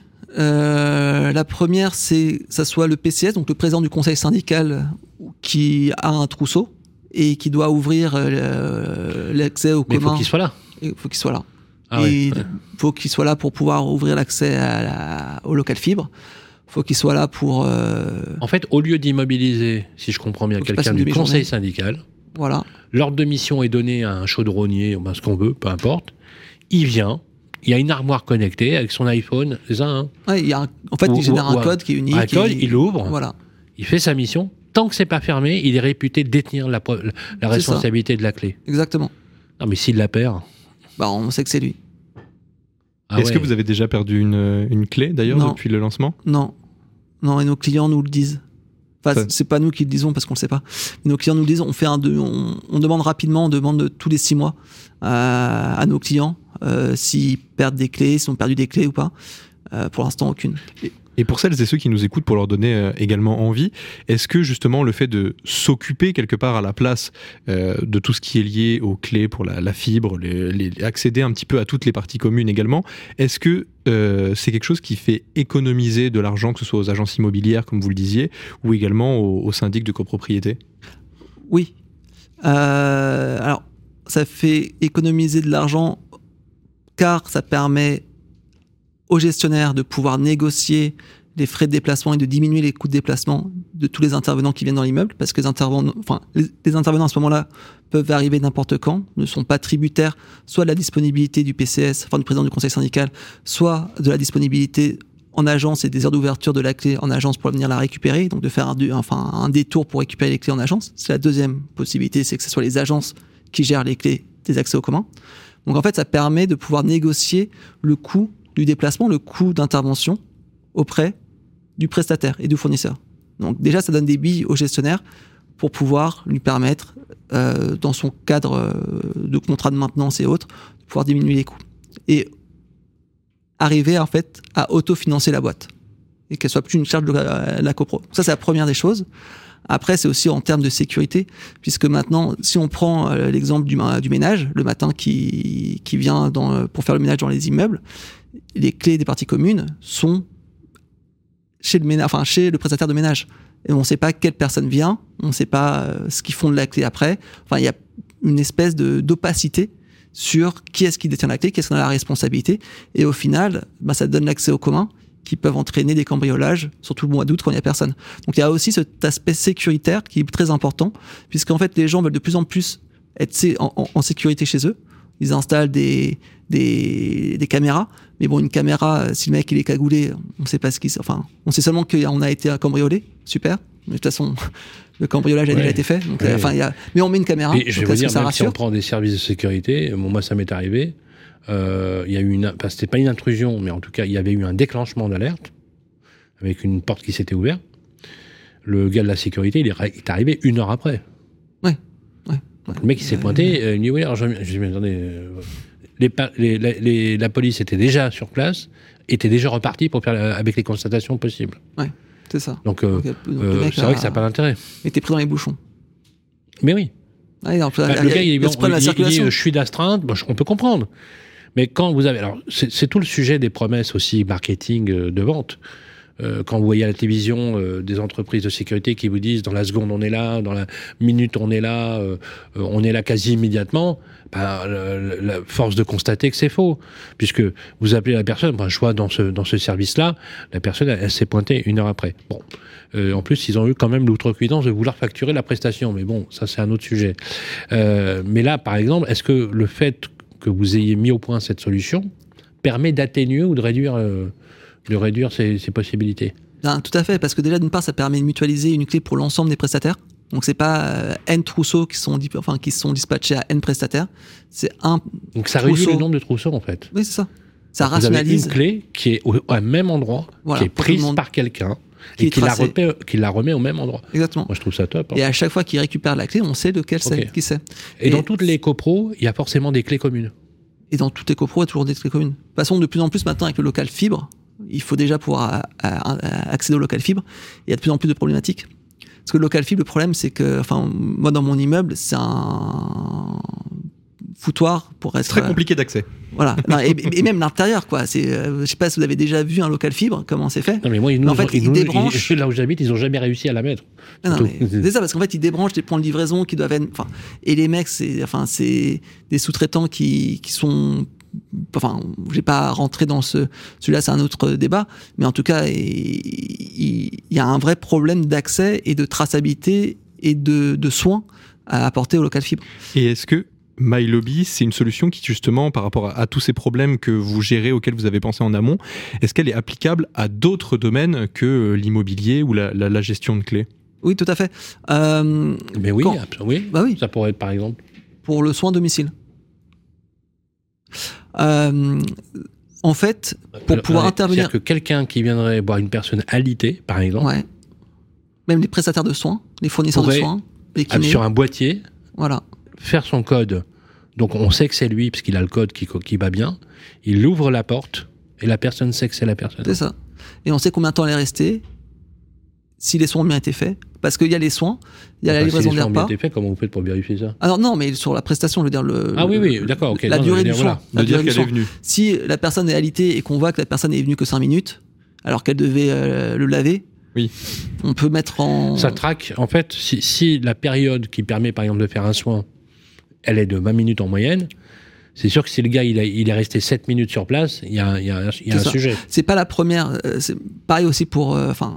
Speaker 3: Euh, la première, c'est que ça soit le P C S, donc le président du conseil syndical, qui a un trousseau et qui doit ouvrir euh, l'accès au
Speaker 4: Mais il faut
Speaker 3: commun.
Speaker 4: qu'il soit là.
Speaker 3: Il faut qu'il soit là.
Speaker 4: Ah
Speaker 3: et
Speaker 4: ouais,
Speaker 3: il
Speaker 4: ouais.
Speaker 3: faut qu'il soit là pour pouvoir ouvrir l'accès à la- au local fibre. Il faut qu'il soit là pour... euh,
Speaker 4: En fait, au lieu d'immobiliser, si je comprends bien,
Speaker 3: Faut qu'il passe
Speaker 4: quelqu'un
Speaker 3: une
Speaker 4: du
Speaker 3: demi-journée.
Speaker 4: conseil syndical,
Speaker 3: voilà.
Speaker 4: l'ordre de mission est donné à un chaudronnier, ben, ce qu'on veut, peu importe. Il vient, il y a une armoire connectée avec son iPhone, c'est ça, hein.
Speaker 3: Ouais, il y a un- en fait,
Speaker 4: Ou-
Speaker 3: il génère
Speaker 4: ou-
Speaker 3: un
Speaker 4: ou
Speaker 3: code qui est unique.
Speaker 4: Un code,
Speaker 3: et-
Speaker 4: il ouvre,
Speaker 3: Voilà.
Speaker 4: il fait sa mission. Tant que c'est pas fermé, il est réputé détenir la, pro- la
Speaker 3: ça.
Speaker 4: responsabilité de la clé.
Speaker 3: Exactement.
Speaker 4: Non, mais s'il la perd,
Speaker 3: Bah, on sait que c'est lui.
Speaker 4: Ah
Speaker 2: Est-ce
Speaker 4: ouais.
Speaker 2: que vous avez déjà perdu une, une clé d'ailleurs
Speaker 3: Non.
Speaker 2: depuis le lancement?
Speaker 3: Non. Non, et nos clients nous le disent. Enfin,
Speaker 2: Ça-
Speaker 3: c'est pas nous qui le disons parce qu'on le sait pas. Mais nos clients nous le disent. On fait un de, on, on demande rapidement, on demande tous les six mois à, à nos clients euh, s'ils perdent des clés, s'ils ont perdu des clés ou pas. Euh, pour l'instant, aucune.
Speaker 2: Et pour celles et ceux qui nous écoutent, pour leur donner euh, également envie, est-ce que justement le fait de s'occuper quelque part à la place euh, de tout ce qui est lié aux clés pour la, la fibre, les, les- accéder un petit peu à toutes les parties communes également, est-ce que euh, c'est quelque chose qui fait économiser de l'argent, que ce soit aux agences immobilières, comme vous le disiez, ou également aux, aux syndics de copropriété?
Speaker 3: Oui. Euh, alors, ça fait économiser de l'argent car ça permet aux gestionnaires de pouvoir négocier les frais de déplacement et de diminuer les coûts de déplacement de tous les intervenants qui viennent dans l'immeuble, parce que les intervenants, enfin, les, les intervenants à ce moment-là peuvent arriver n'importe quand, ne sont pas tributaires soit de la disponibilité du P C S, enfin du président du conseil syndical, soit de la disponibilité en agence et des heures d'ouverture de la clé en agence pour venir la récupérer, donc de faire un, enfin, un détour pour récupérer les clés en agence. C'est la deuxième possibilité, c'est que ce soit les agences qui gèrent les clés des accès au commun. Donc en fait, ça permet de pouvoir négocier le coût du déplacement, le coût d'intervention auprès du prestataire et du fournisseur. Donc déjà, ça donne des billes au gestionnaire pour pouvoir lui permettre, euh, dans son cadre euh, de contrat de maintenance et autres, de pouvoir diminuer les coûts. Et arriver en fait à autofinancer la boîte et qu'elle soit plus une charge de la, la copro. Ça, c'est la première des choses. Après, c'est aussi en termes de sécurité, puisque maintenant, si on prend euh, l'exemple du, du ménage, le matin qui, qui vient dans, pour faire le ménage dans les immeubles, les clés des parties communes sont chez le, ménage, enfin, chez le prestataire de ménage. Et on ne sait pas quelle personne vient, on ne sait pas euh, ce qu'ils font de la clé après. Enfin, il y a une espèce de, d'opacité sur qui est-ce qui détient la clé, qui est-ce qui en a la responsabilité. Et au final, bah, ça donne l'accès au commun qui peuvent entraîner des cambriolages, surtout le mois d'août quand il n'y a personne. Donc il y a aussi cet aspect sécuritaire qui est très important, puisqu'en fait les gens veulent de plus en plus être en, en, en sécurité chez eux. Ils installent des, des, des caméras, mais bon, une caméra, si le mec il est cagoulé, on sait pas ce qu'il... Enfin, on sait seulement qu'on a été cambriolé, super, mais de toute façon, le cambriolage a
Speaker 4: ouais.
Speaker 3: déjà été fait. Donc,
Speaker 4: ouais.
Speaker 3: enfin, il y a... Mais on met une caméra,
Speaker 4: et je vais
Speaker 3: donc
Speaker 4: vous dire,
Speaker 3: ça
Speaker 4: même
Speaker 3: rassure.
Speaker 4: si on prend des services de sécurité, bon, moi ça m'est arrivé, euh, il y a eu une... Enfin, c'était pas une intrusion, mais en tout cas, il y avait eu un déclenchement d'alerte, avec une porte qui s'était ouverte. Le gars de la sécurité, il est, il est arrivé une heure après.
Speaker 3: Ouais, ouais. ouais.
Speaker 4: Le mec, il s'est pointé, euh, il me dit, oui, alors je, je me dis, attendez, euh, les, les, les, les, la police était déjà sur place, était déjà repartie pour faire, euh, avec les constatations possibles.
Speaker 3: Ouais, c'est ça.
Speaker 4: Donc, euh,
Speaker 3: donc, donc
Speaker 4: euh, c'est
Speaker 3: a...
Speaker 4: vrai que ça n'a pas d'intérêt.
Speaker 3: Mais t'es pris dans les bouchons.
Speaker 4: Mais oui.
Speaker 3: Ouais, alors,
Speaker 4: Bah,
Speaker 3: il y a,
Speaker 4: le gars, il,
Speaker 3: il y a
Speaker 4: bon,
Speaker 3: ce problème de
Speaker 4: il,
Speaker 3: la
Speaker 4: il dit,
Speaker 3: circulation.
Speaker 4: euh, je suis d'astreinte, bon, on peut comprendre. Mais quand vous avez... Alors, c'est, c'est tout le sujet des promesses aussi marketing euh, de vente. Euh, quand vous voyez à la télévision euh, des entreprises de sécurité qui vous disent dans la seconde on est là, dans la minute on est là, euh, on est là quasi immédiatement, ben, la, la force de constater que c'est faux. Puisque vous appelez la personne, ben, je vois dans ce, dans ce service-là, la personne elle, elle s'est pointée une heure après. Bon. Euh, en plus, ils ont eu quand même l'outrecuidance de vouloir facturer la prestation. Mais bon, ça c'est un autre sujet. Euh, mais là, par exemple, est-ce que le fait que vous ayez mis au point cette solution permet d'atténuer ou de réduire... Euh, de réduire ces, ces possibilités?
Speaker 3: Ben, tout à fait, parce que déjà d'une part ça permet de mutualiser une clé pour l'ensemble des prestataires. Donc c'est pas euh, N trousseaux qui sont, enfin, qui sont dispatchés à N prestataires, c'est un
Speaker 4: Donc ça
Speaker 3: trousseau.
Speaker 4: réduit le nombre de trousseaux en fait.
Speaker 3: Oui, c'est ça. Ça
Speaker 4: Donc vous avez
Speaker 3: rationalise.
Speaker 4: une clé qui est au, au même endroit,
Speaker 3: Voilà,
Speaker 4: qui est
Speaker 3: pour tout le
Speaker 4: prise
Speaker 3: monde.
Speaker 4: par quelqu'un
Speaker 3: Qui
Speaker 4: et
Speaker 3: est
Speaker 4: qui la,
Speaker 3: tracée.
Speaker 4: remet, qui la remet au même endroit.
Speaker 3: Exactement.
Speaker 4: Moi je trouve ça top. hein.
Speaker 3: Et à chaque fois qu'il récupère la clé, on sait lequel c'est,
Speaker 4: Ok.
Speaker 3: qui c'est.
Speaker 4: Et,
Speaker 3: et-
Speaker 4: dans toutes les copros, il y a forcément des clés communes.
Speaker 3: Et dans toutes les copros, il y a toujours des clés communes. De toute façon, de plus en plus maintenant avec le local fibre, il faut déjà pouvoir à- à- à accéder au local fibre. Il y a de plus en plus de problématiques. Parce que le local fibre, le problème, c'est que, enfin, moi dans mon immeuble, c'est un foutoir pour être.
Speaker 2: C'est très compliqué d'accès.
Speaker 3: Voilà. Non, et, et même l'intérieur, quoi. C'est, euh, je sais pas si vous avez déjà vu un local fibre, comment c'est fait.
Speaker 4: Non mais moi, ils
Speaker 3: Mais
Speaker 4: nous,
Speaker 3: en fait,
Speaker 4: ils
Speaker 3: ils
Speaker 4: nous-
Speaker 3: débranchent.
Speaker 4: ils- là où j'habite, ils ont jamais réussi à la mettre.
Speaker 3: Ah non,
Speaker 4: Tout.
Speaker 3: mais c'est ça, parce qu'en fait, ils débranchent des points de livraison qui doivent être. Enfin, et les mecs, c'est, enfin, c'est des sous-traitants qui, qui sont. Enfin, je vais pas rentrer dans ce. Celui-là, c'est un autre débat. Mais en tout cas, il, il- il y a un vrai problème d'accès et de traçabilité et de, de soins à apporter au local fibre.
Speaker 2: Et est-ce que MyLobby, c'est une solution qui, justement, par rapport à, à tous ces problèmes que vous gérez, auxquels vous avez pensé en amont, est-ce qu'elle est applicable à d'autres domaines que euh, l'immobilier ou la, la, la gestion de clés?
Speaker 3: Oui, tout à fait. Euh,
Speaker 4: Mais oui,
Speaker 3: Quand-
Speaker 4: absolument, oui.
Speaker 3: bah oui.
Speaker 4: Ça pourrait être par exemple.
Speaker 3: Pour le soin à domicile. Euh, En fait, pour
Speaker 4: Alors,
Speaker 3: pouvoir
Speaker 4: ouais,
Speaker 3: intervenir...
Speaker 4: C'est-à-dire que quelqu'un qui viendrait voir une personne alitée, par exemple,
Speaker 3: Ouais. Même les prestataires de soins, les fournisseurs de
Speaker 4: pourrait,
Speaker 3: soins, les
Speaker 4: appuyer
Speaker 3: kinés,
Speaker 4: sur un boîtier,
Speaker 3: voilà.
Speaker 4: faire son code. Donc on sait que c'est lui, parce qu'il a le code qui, qui va bien. Il ouvre la porte, et la personne sait que c'est la personne.
Speaker 3: C'est ça. Et on sait combien de temps elle est restée, si les soins ont bien été faits. Parce qu'il y a les soins, il y a
Speaker 4: Enfin,
Speaker 3: la livraison
Speaker 4: si
Speaker 3: des
Speaker 4: les soins ont bien
Speaker 3: repas.
Speaker 4: été faits, comment vous faites pour vérifier ça?
Speaker 3: Alors non, mais sur la prestation, je veux dire le.
Speaker 4: Ah oui, oui,
Speaker 3: le-
Speaker 4: d'accord, ok.
Speaker 3: La
Speaker 4: Non,
Speaker 3: durée
Speaker 4: je veux
Speaker 3: du
Speaker 4: dire,
Speaker 3: soin.
Speaker 4: voilà.
Speaker 3: La
Speaker 2: De dire
Speaker 3: durée du
Speaker 2: qu'elle est
Speaker 3: soin.
Speaker 2: venue.
Speaker 3: Si la personne est alitée et qu'on voit que la personne est venue que cinq minutes, alors qu'elle devait euh, le laver,
Speaker 2: Oui.
Speaker 3: on peut mettre en.
Speaker 4: Ça traque, en fait, si, si la période qui permet, par exemple, de faire un soin, elle est de vingt minutes en moyenne, c'est sûr que si le gars il, a, il est resté sept minutes sur place, il y a, il y a, un- il y a
Speaker 3: C'est
Speaker 4: un
Speaker 3: ça.
Speaker 4: sujet.
Speaker 3: C'est pas la première. euh, c'est pareil aussi pour. euh, Enfin,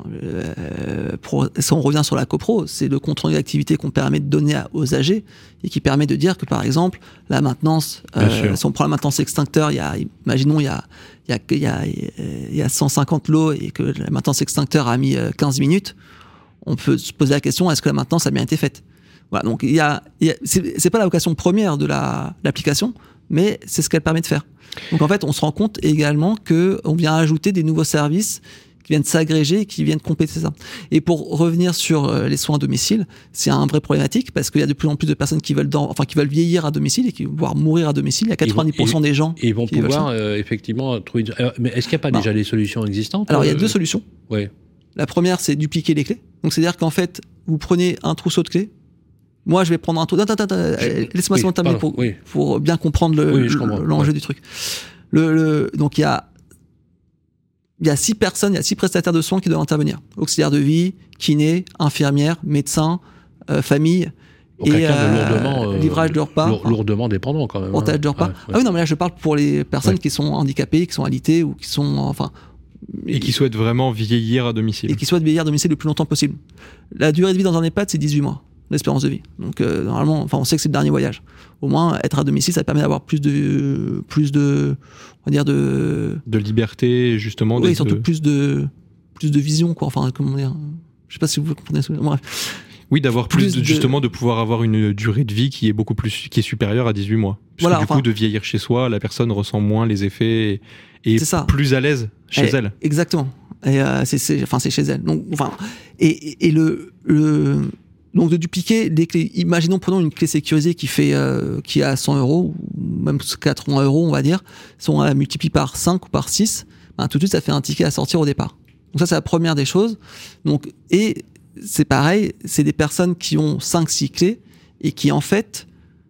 Speaker 3: euh, pour- si on revient sur la copro, c'est le compte rendu d'activité qu'on permet de donner à- aux âgés et qui permet de dire que par exemple la maintenance,
Speaker 4: Bien sûr.
Speaker 3: si on prend la maintenance extincteur, il y a, imaginons il y a, il y a, il y a, il y a cent cinquante lots et que la maintenance extincteur a mis euh, quinze minutes, on peut se poser la question est-ce que la maintenance a bien été faite? Voilà, donc il y a, il y a c'est, c'est pas la vocation première de la, l'application, mais c'est ce qu'elle permet de faire. Donc en fait, on se rend compte également que on vient ajouter des nouveaux services qui viennent s'agréger et qui viennent compléter ça. Et pour revenir sur euh, les soins à domicile, c'est un vrai problématique parce qu'il y a de plus en plus de personnes qui veulent, dans, enfin qui veulent vieillir à domicile et qui voire mourir à domicile. Il y a quatre-vingt-dix pour cent des gens
Speaker 4: Et ils vont
Speaker 3: qui veulent
Speaker 4: pouvoir
Speaker 3: ça.
Speaker 4: euh, effectivement trouver. Une... Alors, mais est-ce qu'il n'y a pas
Speaker 3: Non.
Speaker 4: déjà des solutions existantes?
Speaker 3: Alors il y a
Speaker 4: euh,
Speaker 3: deux solutions.
Speaker 4: Ouais.
Speaker 3: La première, c'est dupliquer les clés. Donc c'est-à-dire qu'en fait, vous prenez un trousseau de clés. Moi, je vais prendre un trousseau. Attends, attends, attends,
Speaker 4: Je-
Speaker 3: laisse-moi
Speaker 4: oui,
Speaker 3: seulement terminer
Speaker 4: pardon,
Speaker 3: pour,
Speaker 4: oui.
Speaker 3: pour bien comprendre le,
Speaker 4: Oui, je comprends,
Speaker 3: l'enjeu
Speaker 4: ouais.
Speaker 3: du truc. Le, le, donc il y a il y a six personnes, il y a six prestataires de soins qui doivent intervenir. Auxiliaire de vie, kiné, infirmière, médecin, euh, famille
Speaker 4: Donc,
Speaker 3: et
Speaker 4: quelqu'un de
Speaker 3: euh,
Speaker 4: lourdement, euh,
Speaker 3: livrage de repas,
Speaker 4: lour- lourdement dépendant quand même.
Speaker 3: portage
Speaker 4: hein.
Speaker 3: de repas.
Speaker 4: Ouais, ouais.
Speaker 3: Ah oui, non, mais là je parle pour les personnes
Speaker 4: Ouais.
Speaker 3: qui sont handicapées, qui sont alitées ou qui sont enfin
Speaker 2: Et qui souhaitent vraiment vieillir à domicile.
Speaker 3: et qui souhaitent vieillir à domicile le plus longtemps possible. La durée de vie dans un EHPAD, c'est dix-huit mois, l'espérance de vie. Donc euh, normalement, enfin on sait que c'est le dernier voyage. Au moins être à domicile, ça permet d'avoir plus de plus de on va dire de
Speaker 2: De liberté, justement.
Speaker 3: oui,
Speaker 2: d'être-
Speaker 3: surtout plus de plus de vision quoi. Enfin comment dire. Je sais pas si vous comprenez ce que bref.
Speaker 2: Oui, d'avoir plus,
Speaker 3: plus
Speaker 2: de-
Speaker 3: de-
Speaker 2: justement de pouvoir avoir une durée de vie qui est beaucoup plus qui est supérieure à dix-huit mois. Parce
Speaker 3: Voilà,
Speaker 2: que du
Speaker 3: enfin-
Speaker 2: coup, de vieillir chez soi, la personne ressent moins les effets et et
Speaker 3: C'est ça.
Speaker 2: plus à l'aise chez
Speaker 3: Eh,
Speaker 2: elle.
Speaker 3: Exactement. Et euh, c'est, c'est, enfin, c'est chez elle. Donc, enfin, et, et, et le, le, donc de dupliquer les clés. Imaginons, prenons une clé sécurisée qui fait, euh, qui a cent euros ou même quatre-vingts euros, on va dire. Si on la multiplie par cinq ou par six, ben, tout de suite, ça fait un ticket à sortir au départ. Donc ça, c'est la première des choses. Donc, et c'est pareil, c'est des personnes qui ont cinq six clés et qui, en fait,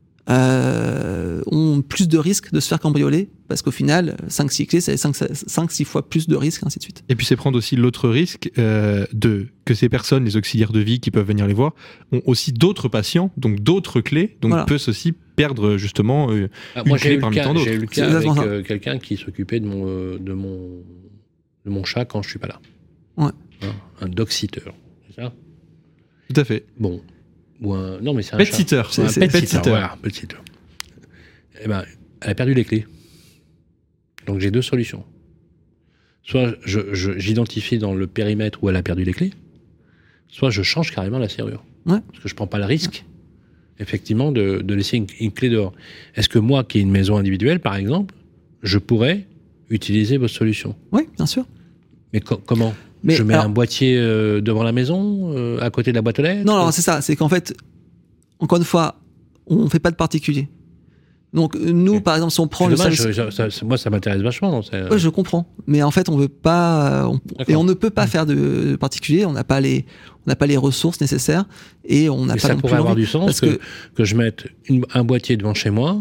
Speaker 3: euh, ont plus de risques de se faire cambrioler parce qu'au final, cinq six clés, c'est cinq six fois plus de risques, ainsi de suite.
Speaker 2: Et puis c'est prendre aussi l'autre risque euh, de que ces personnes, les auxiliaires de vie qui peuvent venir les voir, ont aussi d'autres patients, donc d'autres clés, donc
Speaker 3: Voilà.
Speaker 2: peuvent aussi perdre justement euh,
Speaker 4: Ah,
Speaker 2: une
Speaker 4: moi, j'ai
Speaker 2: clé
Speaker 4: eu le
Speaker 2: parmi
Speaker 4: cas,
Speaker 2: tant d'autres.
Speaker 4: j'ai eu le
Speaker 3: C'est
Speaker 4: cas avec
Speaker 3: exactement ça.
Speaker 4: euh, quelqu'un qui s'occupait de mon, euh, de mon, de mon chat quand je suis pas là.
Speaker 3: Ouais.
Speaker 4: Hein, un dog sitter, c'est ça?
Speaker 2: Tout à fait.
Speaker 4: Bon, ou un, non mais c'est un
Speaker 2: Pet
Speaker 4: chat.
Speaker 2: sitter.
Speaker 3: C'est-
Speaker 4: Un
Speaker 3: c'est-
Speaker 4: pet
Speaker 2: pet
Speaker 4: sitter,
Speaker 2: sitter.
Speaker 4: voilà, pet sitter. Eh ben, elle a perdu les clés. Donc j'ai deux solutions. Soit je, je- j'identifie dans le périmètre où elle a perdu les clés, soit je change carrément la serrure.
Speaker 3: Ouais.
Speaker 4: Parce que je prends pas le risque, effectivement, de, de laisser une, une clé dehors. Est-ce que moi, qui ai une maison individuelle, par exemple, je pourrais utiliser votre solution?
Speaker 3: Oui, bien sûr.
Speaker 4: Mais co- comment?
Speaker 3: Mais
Speaker 4: Je mets
Speaker 3: alors-
Speaker 4: un boîtier euh, devant la maison, euh, à côté de la boîte aux lettres?
Speaker 3: Non, non, c'est ça. C'est qu'en fait, encore une fois, on ne fait pas de particulier. Donc, nous,
Speaker 4: Ok.
Speaker 3: par exemple, si on prend
Speaker 4: C'est
Speaker 3: le
Speaker 4: dommage,
Speaker 3: service.
Speaker 4: je- ça- ça- moi ça m'intéresse vachement. non, c'est-
Speaker 3: Ouais, je comprends. Mais en fait, on veut pas. on-
Speaker 4: D'accord.
Speaker 3: et on ne peut pas faire de, de particulier. On n'a pas les, on n'a pas les ressources nécessaires et on n'a
Speaker 4: Mais
Speaker 3: pas
Speaker 4: ça
Speaker 3: non plus
Speaker 4: pourrait avoir
Speaker 3: l'envie.
Speaker 4: du sens
Speaker 3: Parce
Speaker 4: que,
Speaker 3: que
Speaker 4: que je mette une- un boîtier devant chez moi.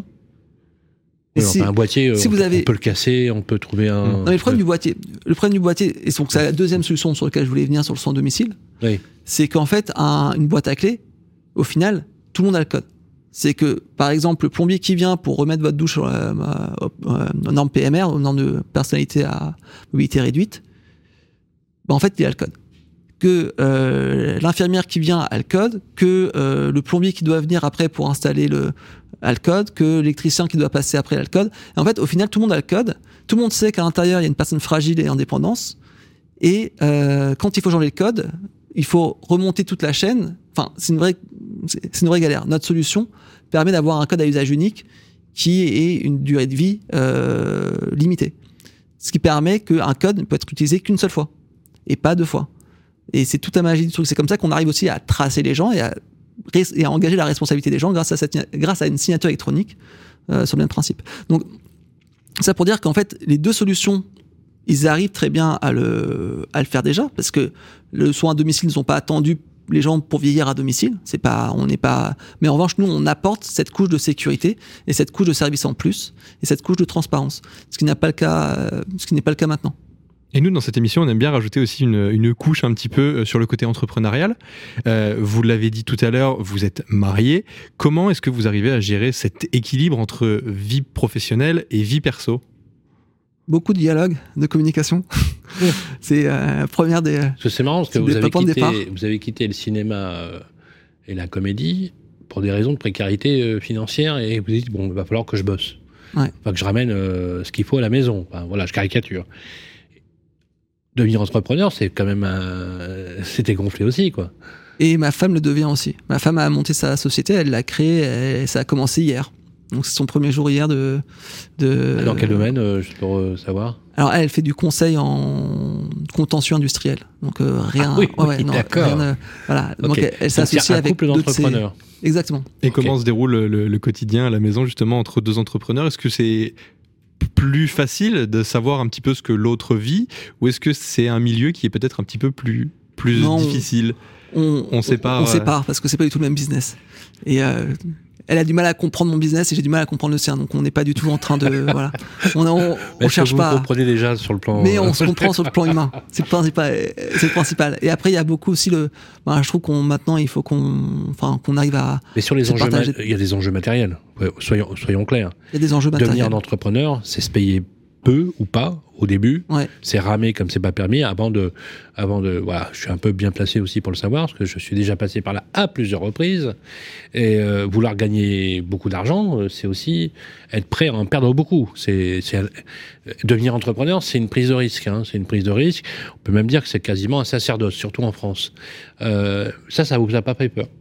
Speaker 3: Et
Speaker 4: Oui,
Speaker 3: si-
Speaker 4: enfin, un boîtier, euh,
Speaker 3: si
Speaker 4: on,
Speaker 3: vous
Speaker 4: peut-
Speaker 3: avez-
Speaker 4: on peut le casser, on peut trouver un.
Speaker 3: non, mais le problème du boîtier, le problème du boîtier, et donc c'est la deuxième solution sur laquelle je voulais venir sur le soin à domicile,
Speaker 4: Oui.
Speaker 3: c'est qu'en fait, un- une boîte à clés, au final, tout le monde a le code. C'est que, par exemple, le plombier qui vient pour remettre votre douche euh, euh, euh, aux normes P M R, aux normes de personnalité à mobilité réduite, bah, en fait, il a le code. Que euh, l'infirmière qui vient a le code, que euh, le plombier qui doit venir après pour installer le a le code, que l'électricien qui doit passer après a le code. Et en fait, au final, tout le monde a le code. Tout le monde sait qu'à l'intérieur, il y a une personne fragile et en dépendance. Et euh, quand il faut changer le code, il faut remonter toute la chaîne. Enfin, c'est une vraie, c'est c'est une vraie galère. Notre solution permet d'avoir un code à usage unique qui ait une durée de vie euh, limitée. Ce qui permet qu'un code ne peut être utilisé qu'une seule fois et pas deux fois. Et c'est toute la magie du truc. C'est comme ça qu'on arrive aussi à tracer les gens et à, et à engager la responsabilité des gens grâce à, cette, grâce à une signature électronique euh, sur le même principe. Donc, ça pour dire qu'en fait, les deux solutions, ils arrivent très bien à le, à le faire déjà, parce que le soin à domicile ne sont pas attendus les gens pour vieillir à domicile. C'est pas, on n'est pas. Mais en revanche, nous, on apporte cette couche de sécurité et cette couche de service en plus et cette couche de transparence, ce qui n'est pas le cas, euh, ce qui n'est pas le cas maintenant.
Speaker 2: Et nous, dans cette émission, on aime bien rajouter aussi une, une couche un petit peu sur le côté entrepreneurial. Euh, vous l'avez dit tout à l'heure, vous êtes marié. Comment est-ce que vous arrivez à gérer cet équilibre entre vie professionnelle et vie perso ?
Speaker 3: Beaucoup de dialogue, de communication. C'est euh, la première des.
Speaker 4: Parce que c'est marrant parce que vous avez, quitté, vous avez quitté le cinéma euh, et la comédie pour des raisons de précarité euh, financière et vous dites bon, il va falloir que je bosse.
Speaker 3: Ouais.
Speaker 4: Enfin, que je ramène euh, ce qu'il faut à la maison. Enfin, voilà, je caricature. Devenir entrepreneur, c'est quand même un... c'était gonflé aussi, quoi.
Speaker 3: Et ma femme le devient aussi. Ma femme a monté sa société, elle l'a créée, et ça a commencé hier. Donc c'est son premier jour hier de... de...
Speaker 4: Dans quel domaine, euh, juste pour euh, savoir ?
Speaker 3: Alors elle, elle fait du conseil en contentieux industriel. Donc euh, rien...
Speaker 4: Ah oui,
Speaker 3: ouais, ouais,
Speaker 4: oui,
Speaker 3: non,
Speaker 4: d'accord.
Speaker 3: rien, euh, voilà.
Speaker 4: Okay.
Speaker 3: Donc elle, elle s'associe avec
Speaker 4: couple d'entrepreneurs.
Speaker 3: Ses... Exactement.
Speaker 2: Et
Speaker 4: okay.
Speaker 2: comment se déroule le, le quotidien à la maison, justement, entre deux entrepreneurs ? Est-ce que c'est plus facile de savoir un petit peu ce que l'autre vit, ou est-ce que c'est un milieu qui est peut-être un petit peu plus, plus
Speaker 3: non,
Speaker 2: difficile ?
Speaker 3: On,
Speaker 2: on sépare.
Speaker 3: On, on sépare parce que c'est pas du tout le même business. Et euh, elle a du mal à comprendre mon business et j'ai du mal à comprendre le sien. Donc on n'est pas du tout en train de voilà. On, on, on cherche
Speaker 4: vous
Speaker 3: pas.
Speaker 4: Vous comprenez déjà sur le plan.
Speaker 3: Mais on se comprend sur le plan humain. C'est le principal. C'est le principal. Et après il y a beaucoup aussi le. Ben, je trouve qu'on maintenant il faut qu'on, enfin qu'on arrive à.
Speaker 4: Mais sur les enjeux, partager... il y a des enjeux matériels. Ouais, soyons soyons clairs.
Speaker 3: Il y a des enjeux matériels.
Speaker 4: Devenir un entrepreneur, c'est se payer peu ou pas au début,
Speaker 3: ouais.
Speaker 4: C'est ramer comme c'est pas permis avant de, avant de, voilà, je suis un peu bien placé aussi pour le savoir parce que je suis déjà passé par là à plusieurs reprises et euh, vouloir gagner beaucoup d'argent, euh, c'est aussi être prêt à en perdre beaucoup. C'est, c'est devenir entrepreneur, c'est une prise de risque, hein, c'est une prise de risque. On peut même dire que c'est quasiment un sacerdoce, surtout en France. Euh, ça, ça vous a pas fait peur?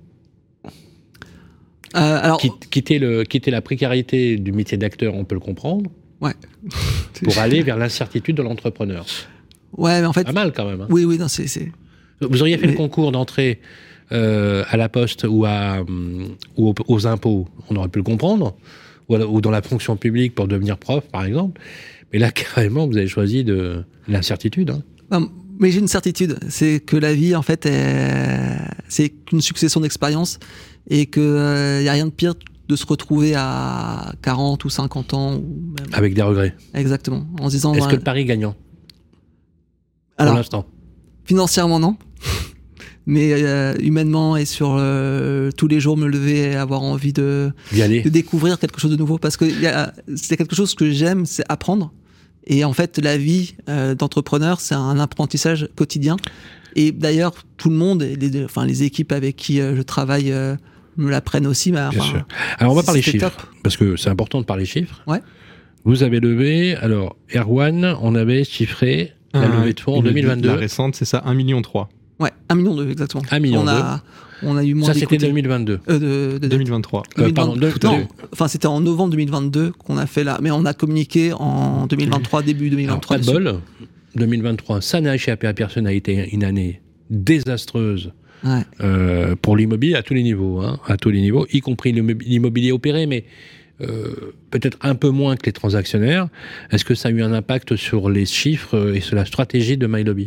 Speaker 3: Euh, alors,
Speaker 4: quitter le, quitter la précarité du métier d'acteur, on peut le comprendre.
Speaker 3: Ouais.
Speaker 4: Pour aller vers l'incertitude de l'entrepreneur.
Speaker 3: Ouais, mais en fait.
Speaker 4: Pas mal quand même. Hein.
Speaker 3: Oui, oui, non, c'est. c'est...
Speaker 4: Vous auriez fait
Speaker 3: mais...
Speaker 4: le concours d'entrée euh, à la Poste ou, à, ou aux, aux impôts, on aurait pu le comprendre, ou, à, ou dans la fonction publique pour devenir prof, par exemple. Mais là, carrément, vous avez choisi de l'incertitude. Hein.
Speaker 3: Ben, mais j'ai une certitude, c'est que la vie, en fait, est... c'est qu'une succession d'expériences et qu'il n'y euh, a rien de pire de se retrouver à quarante ou cinquante ans. Ou même...
Speaker 4: Avec des regrets.
Speaker 3: Exactement. En se disant,
Speaker 4: Est-ce
Speaker 3: ouais,
Speaker 4: que le pari est gagnant?
Speaker 3: Alors,
Speaker 4: pour l'instant.
Speaker 3: Financièrement, non. Mais euh, humainement et sur euh, tous les jours me lever et avoir envie de, de découvrir quelque chose de nouveau. Parce que y a, c'est quelque chose que j'aime, c'est apprendre. Et en fait, la vie euh, d'entrepreneur, c'est un apprentissage quotidien. Et d'ailleurs, tout le monde, les, enfin, les équipes avec qui euh, je travaille euh, me l'apprennent aussi. Mais,
Speaker 4: Bien
Speaker 3: enfin,
Speaker 4: sûr. Alors, on va parler chiffres.
Speaker 3: Top.
Speaker 4: Parce que c'est important de parler chiffres.
Speaker 3: Ouais.
Speaker 4: Vous avez levé, alors, Erwan, on avait chiffré la ah, levée de fonds en deux mille vingt-deux.
Speaker 2: La récente, c'est ça, un million trois.
Speaker 3: Ouais, un million deux, exactement.
Speaker 4: un million
Speaker 3: on a, on a eu moins
Speaker 4: Ça, c'était deux mille vingt-deux.
Speaker 3: Euh, de, de, de,
Speaker 2: deux mille vingt-trois.
Speaker 3: Euh,
Speaker 4: pardon,
Speaker 3: deux,
Speaker 4: non,
Speaker 3: non, enfin, c'était en novembre deux mille vingt-deux qu'on a fait là, mais on a communiqué en deux mille vingt-trois, début deux mille vingt-trois.
Speaker 4: Alors, pas de bol, deux mille vingt-trois, ça n'a échappé à personne, a été une année désastreuse
Speaker 3: ouais.
Speaker 4: euh, pour l'immobilier à tous les niveaux, hein, à tous les niveaux, y compris l'immobilier opéré, mais euh, peut-être un peu moins que les transactionnaires. Est-ce que ça a eu un impact sur les chiffres et sur la stratégie de MyLobby?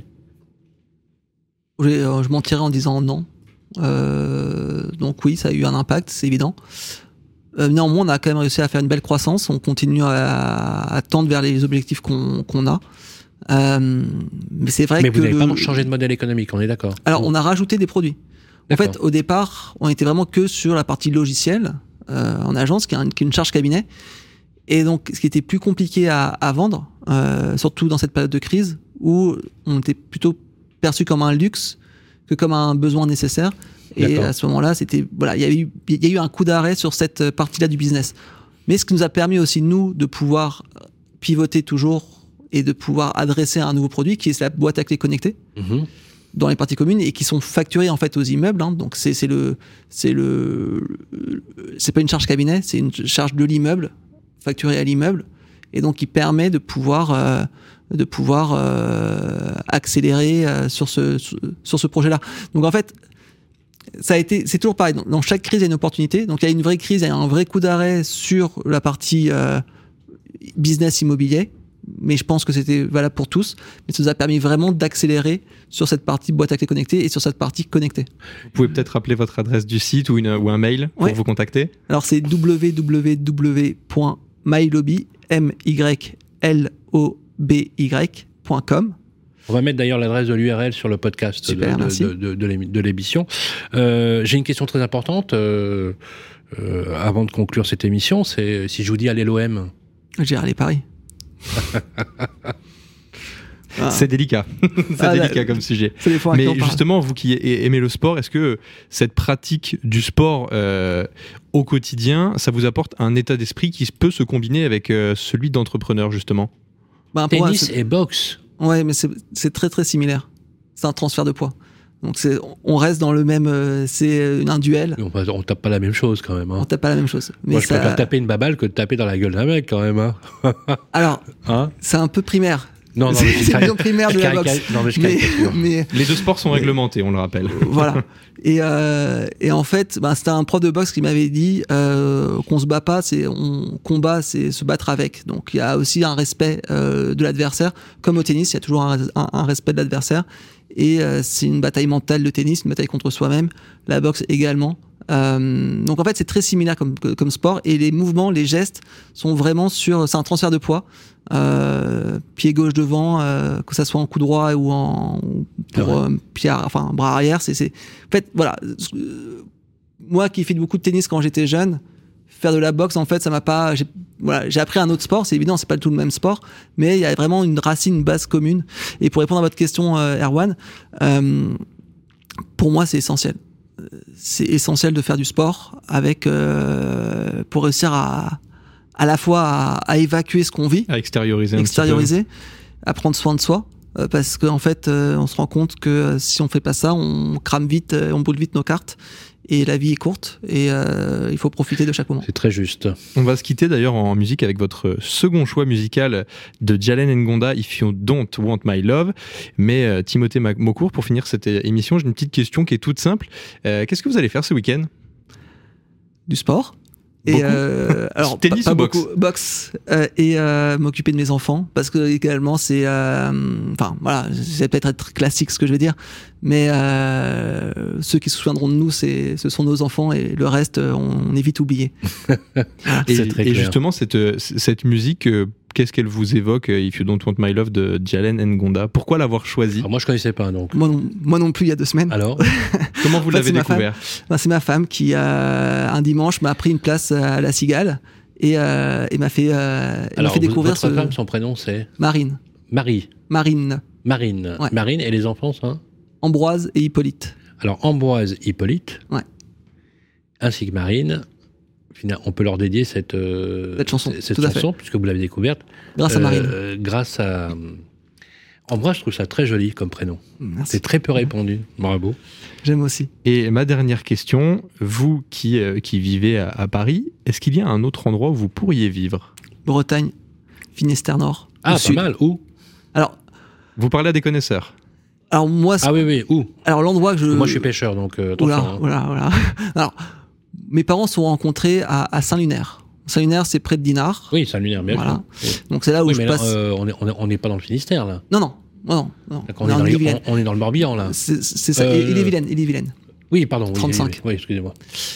Speaker 3: Je, je mentirais en disant non. Euh, donc oui, ça a eu un impact, c'est évident. Euh, néanmoins, on a quand même réussi à faire une belle croissance. On continue à, à tendre vers les objectifs qu'on, qu'on a. Euh, mais c'est vrai
Speaker 4: mais
Speaker 3: que...
Speaker 4: Mais vous n'avez
Speaker 3: le...
Speaker 4: pas changé de modèle économique, on est d'accord?
Speaker 3: Alors, on a rajouté des produits.
Speaker 4: D'accord.
Speaker 3: En fait, au départ, on était vraiment que sur la partie logicielle euh, en agence, qui est, un, qui est une charge cabinet. Et donc, ce qui était plus compliqué à, à vendre, euh, surtout dans cette période de crise, où on était plutôt perçu comme un luxe que comme un besoin nécessaire. Et D'accord. à ce moment-là, c'était voilà, il y a eu il y a eu un coup d'arrêt sur cette partie-là du business. Mais ce qui nous a permis aussi nous de pouvoir pivoter toujours et de pouvoir adresser un nouveau produit qui est la boîte à clés connectée mmh. dans les parties communes et qui sont facturées en fait aux immeubles. Hein. Donc c'est c'est le c'est le c'est pas une charge cabinet, c'est une charge de l'immeuble facturée à l'immeuble et donc qui permet de pouvoir euh, de pouvoir euh, accélérer euh, sur ce sur ce projet-là. Donc en fait, ça a été, c'est toujours pareil. Dans chaque crise, il y a une opportunité. Donc il y a une vraie crise, il y a un vrai coup d'arrêt sur la partie euh, business immobilier. Mais je pense que c'était valable pour tous. Mais ça nous a permis vraiment d'accélérer sur cette partie boîte à clés connectée et sur cette partie connectée.
Speaker 2: Vous pouvez peut-être rappeler votre adresse du site ou, une, ou un mail pour
Speaker 3: ouais.
Speaker 2: vous contacter.
Speaker 3: Alors c'est w w w point mylobby point com.
Speaker 4: On va mettre d'ailleurs l'adresse de l'U R L sur le podcast
Speaker 3: Super,
Speaker 4: de, de, de, de, de l'émission. Euh, j'ai une question très importante euh, euh, avant de conclure cette émission. C'est si je vous dis allez l'O M.
Speaker 3: J'ai allé Paris.
Speaker 2: Ah. C'est délicat, c'est ah, délicat là, comme sujet. Mais justement, vous qui aimez le sport, est-ce que cette pratique du sport euh, au quotidien, ça vous apporte un état d'esprit qui peut se combiner avec euh, celui d'entrepreneur justement?
Speaker 4: bah, Tennis moi, et boxe.
Speaker 3: Ouais, mais c'est, c'est très très similaire. C'est un transfert de poids. Donc c'est, on reste dans le même, euh, c'est un duel.
Speaker 4: On, on tape pas la même chose quand même. Hein.
Speaker 3: On tape pas la même chose. Mais
Speaker 4: moi, je
Speaker 3: ça...
Speaker 4: préfère taper une baballe que de taper dans la gueule d'un mec quand même. Hein.
Speaker 3: Alors,
Speaker 4: hein
Speaker 3: c'est un peu primaire.
Speaker 4: Non, non,
Speaker 3: c'est,
Speaker 4: mais
Speaker 3: c'est une vision primaire de la boxe.
Speaker 4: Non, mais je
Speaker 3: mais, mais,
Speaker 2: les deux sports sont mais, réglementés, on le rappelle.
Speaker 3: Voilà. Et, euh, et en fait, bah, c'était un prof de boxe qui m'avait dit euh, qu'on se bat pas, c'est on combat, c'est se battre avec. Donc il y a aussi un respect euh, de l'adversaire, comme au tennis, il y a toujours un, un, un respect de l'adversaire. Et euh, c'est une bataille mentale, le tennis, une bataille contre soi-même. La boxe également. Euh, donc en fait, c'est très similaire comme comme sport, et les mouvements, les gestes sont vraiment sur, c'est un transfert de poids. Euh, pied gauche devant, euh, que ça soit en coup droit ou en pour ouais. euh, pied, enfin bras arrière, c'est, c'est en fait voilà. Moi qui ai fait beaucoup de tennis quand j'étais jeune, faire de la boxe en fait ça m'a pas, j'ai, voilà, j'ai appris un autre sport, c'est évident, c'est pas tout le même sport, mais il y a vraiment une racine, une base commune. Et pour répondre à votre question, euh, Erwan, euh, pour moi c'est essentiel. C'est essentiel de faire du sport avec euh, pour réussir à à la fois à, à évacuer ce qu'on vit,
Speaker 2: à extérioriser,
Speaker 3: extérioriser, à prendre soin de soi, euh, parce qu'en fait, euh, on se rend compte que euh, si on fait pas ça, on crame vite, euh, on boule vite nos cartes, et la vie est courte, et euh, il faut profiter de chaque moment.
Speaker 4: C'est très juste.
Speaker 2: On va se quitter d'ailleurs en musique avec votre second choix musical de Jalen Ngonda, If You Don't Want My Love. Mais euh, Timothée Maucourt, pour finir cette émission, j'ai une petite question qui est toute simple. Euh, qu'est-ce que vous allez faire ce week-end ?
Speaker 3: Du sport. Et euh, alors
Speaker 2: tennis
Speaker 3: pas, pas
Speaker 2: ou boxe
Speaker 3: beaucoup, boxe euh, et euh, m'occuper de mes enfants, parce que également c'est euh, enfin voilà, c'est peut-être être classique ce que je vais dire, mais euh, ceux qui se souviendront de nous, c'est ce sont nos enfants, et le reste on, on est vite oublié.
Speaker 2: Voilà. et, c'est très et justement cette cette musique, qu'est-ce qu'elle vous évoque, If You Don't Want My Love de Jalen Ngonda? Pourquoi l'avoir choisi?
Speaker 4: Alors moi je connaissais pas donc.
Speaker 3: Moi non, moi non plus il y a deux semaines.
Speaker 4: Alors
Speaker 2: comment vous en fait, l'avez découvert?
Speaker 3: Ben, c'est ma femme qui euh, un dimanche m'a pris une place à la Cigale et, euh, et m'a fait, euh,
Speaker 4: Alors,
Speaker 3: m'a fait
Speaker 4: vous,
Speaker 3: découvrir
Speaker 4: votre
Speaker 3: ce...
Speaker 4: femme, son prénom c'est
Speaker 3: Marine.
Speaker 4: Marie.
Speaker 3: Marine.
Speaker 4: Marine. Ouais. Marine et les enfants ça?
Speaker 3: Ambroise et Hippolyte.
Speaker 4: Alors Ambroise, Hippolyte.
Speaker 3: Ouais.
Speaker 4: Ainsi que Marine. On peut leur dédier cette, euh,
Speaker 3: cette chanson,
Speaker 4: cette chanson puisque vous l'avez découverte.
Speaker 3: Grâce à Marine.
Speaker 4: Euh, grâce à Ambroise, je trouve ça très joli comme prénom.
Speaker 3: Merci.
Speaker 4: C'est très peu répandu. Bravo.
Speaker 3: J'aime aussi.
Speaker 2: Et ma dernière question, vous qui, euh, qui vivez à, à Paris, est-ce qu'il y a un autre endroit où vous pourriez vivre?
Speaker 3: Bretagne, Finistère Nord.
Speaker 4: Ah, pas
Speaker 3: sud.
Speaker 4: mal. Où?
Speaker 3: Alors.
Speaker 2: Vous parlez à des connaisseurs.
Speaker 3: Alors moi.
Speaker 4: Ah oui, oui. Où?
Speaker 3: Alors l'endroit que je.
Speaker 4: Moi, je suis pêcheur, donc euh, attention.
Speaker 3: Oula,
Speaker 4: hein.
Speaker 3: oula, oula. Alors. Mes parents se sont rencontrés à, à Saint-Lunaire. Saint-Lunaire, c'est près de Dinard.
Speaker 4: Oui, Saint-Lunaire, bien
Speaker 3: voilà.
Speaker 4: sûr.
Speaker 3: Donc c'est là où
Speaker 4: oui,
Speaker 3: je
Speaker 4: mais
Speaker 3: passe.
Speaker 4: Là, euh, on n'est pas dans le Finistère, là.
Speaker 3: Non, non. non, non.
Speaker 4: On, on, est dans les, on, on est dans le Morbihan, là.
Speaker 3: C'est, c'est ça.
Speaker 4: Euh...
Speaker 3: Ille-et-Vilaine. Ille-et-Vilaine.
Speaker 4: Oui, pardon.
Speaker 3: trente-cinq.
Speaker 4: Oui, oui, oui, excusez-moi.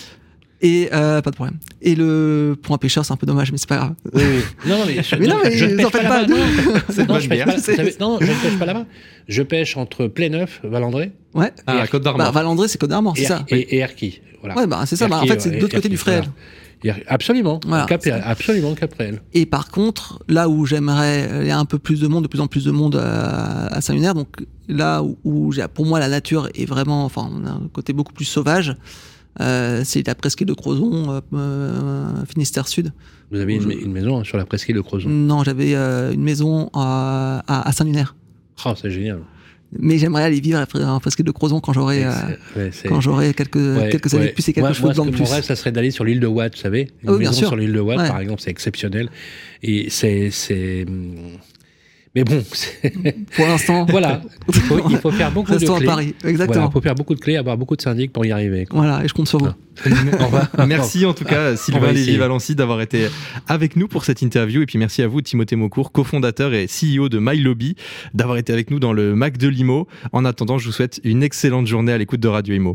Speaker 3: Et euh, pas de problème. Et le point pêcheur, c'est un peu dommage, mais c'est pas grave.
Speaker 4: Oui, oui. Non, mais je,
Speaker 3: mais non, mais
Speaker 4: je ne pêche pas, pas là-bas. Non,
Speaker 2: c'est
Speaker 4: non, je pêche pas,
Speaker 2: c'est...
Speaker 4: non, je ne pêche pas là-bas. Je pêche entre Pléneuf, Valandré.
Speaker 3: Ouais.
Speaker 2: Ah, la Côte d'Armor.
Speaker 3: Bah, Valandré, c'est Côte d'Armor, c'est
Speaker 4: et,
Speaker 3: ça.
Speaker 4: Et, et Erquy. Voilà.
Speaker 3: Ouais, bah c'est ça.
Speaker 4: Erquy,
Speaker 3: bah, en fait, c'est de l'autre
Speaker 4: Erquy,
Speaker 3: côté du Fréhel.
Speaker 4: Voilà. Absolument.
Speaker 3: Voilà,
Speaker 4: Cap, absolument, Cap-Réel.
Speaker 3: Et par contre, là où j'aimerais, il y a un peu plus de monde, de plus en plus de monde à, à Saint-Lunaire, donc là où, où j'ai, pour moi la nature est vraiment, enfin, on a un côté beaucoup plus sauvage. Euh, c'est la presqu'île de Crozon, euh, euh, Finistère Sud.
Speaker 4: Vous avez une,
Speaker 3: je...
Speaker 4: une maison hein, sur la presqu'île de Crozon?
Speaker 3: Non, j'avais euh, une maison à, à, à Saint-Lunaire.
Speaker 4: Ah, oh, c'est génial.
Speaker 3: Mais j'aimerais aller vivre en presqu'île de Crozon quand j'aurai euh, ouais, quand j'aurai quelques ouais, quelques années
Speaker 4: ouais.
Speaker 3: de plus et quelque
Speaker 4: moi,
Speaker 3: chose
Speaker 4: moi,
Speaker 3: de plus.
Speaker 4: Mon rêve, ça serait d'aller sur l'île de Watt, vous savez, une
Speaker 3: oh,
Speaker 4: maison
Speaker 3: bien sûr.
Speaker 4: sur l'île de Watt,
Speaker 3: ouais.
Speaker 4: par exemple, c'est exceptionnel. Et c'est c'est Mais bon, c'est...
Speaker 3: pour l'instant,
Speaker 4: voilà, il faut, il faut faire beaucoup de
Speaker 3: restons à
Speaker 4: clés.
Speaker 3: Paris, exactement.
Speaker 4: Voilà, il faut faire beaucoup de clés, avoir beaucoup de syndics pour y arriver. Quoi.
Speaker 3: Voilà, et je compte sur vous.
Speaker 4: On va-
Speaker 2: Merci en tout cas Sylvain Lévy-Valency d'avoir été avec nous pour cette interview et puis merci à vous Timothée Maucourt, cofondateur et C E O de MyLobby, d'avoir été avec nous dans le Mac de l'I M O. En attendant, je vous souhaite une excellente journée à l'écoute de Radio Imo.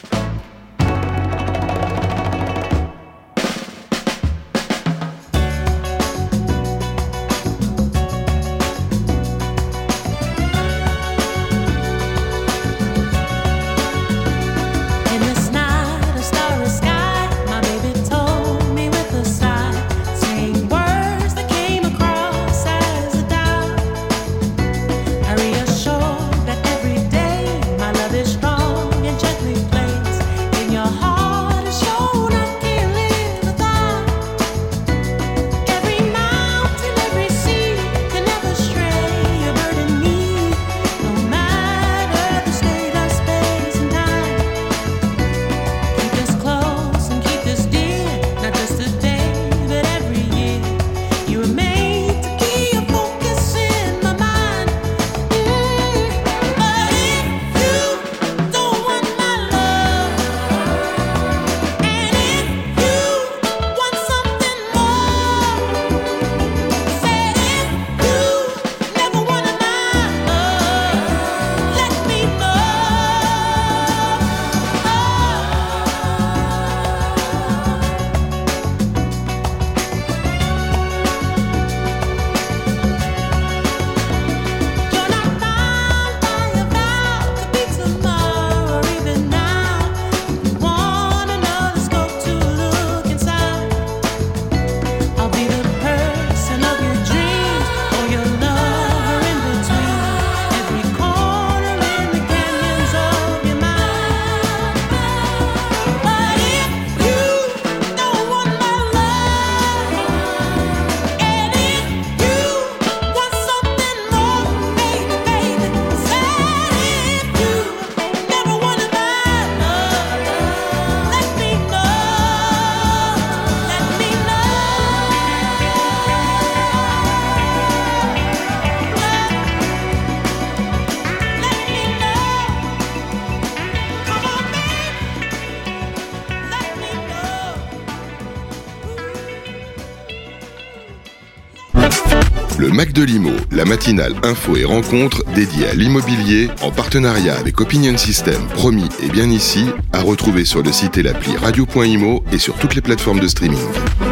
Speaker 1: Le Mac de l'I M O, la matinale info et rencontre dédiée à l'immobilier en partenariat avec Opinion System, promis et bien ici, à retrouver sur le site et l'appli radio point imo et sur toutes les plateformes de streaming.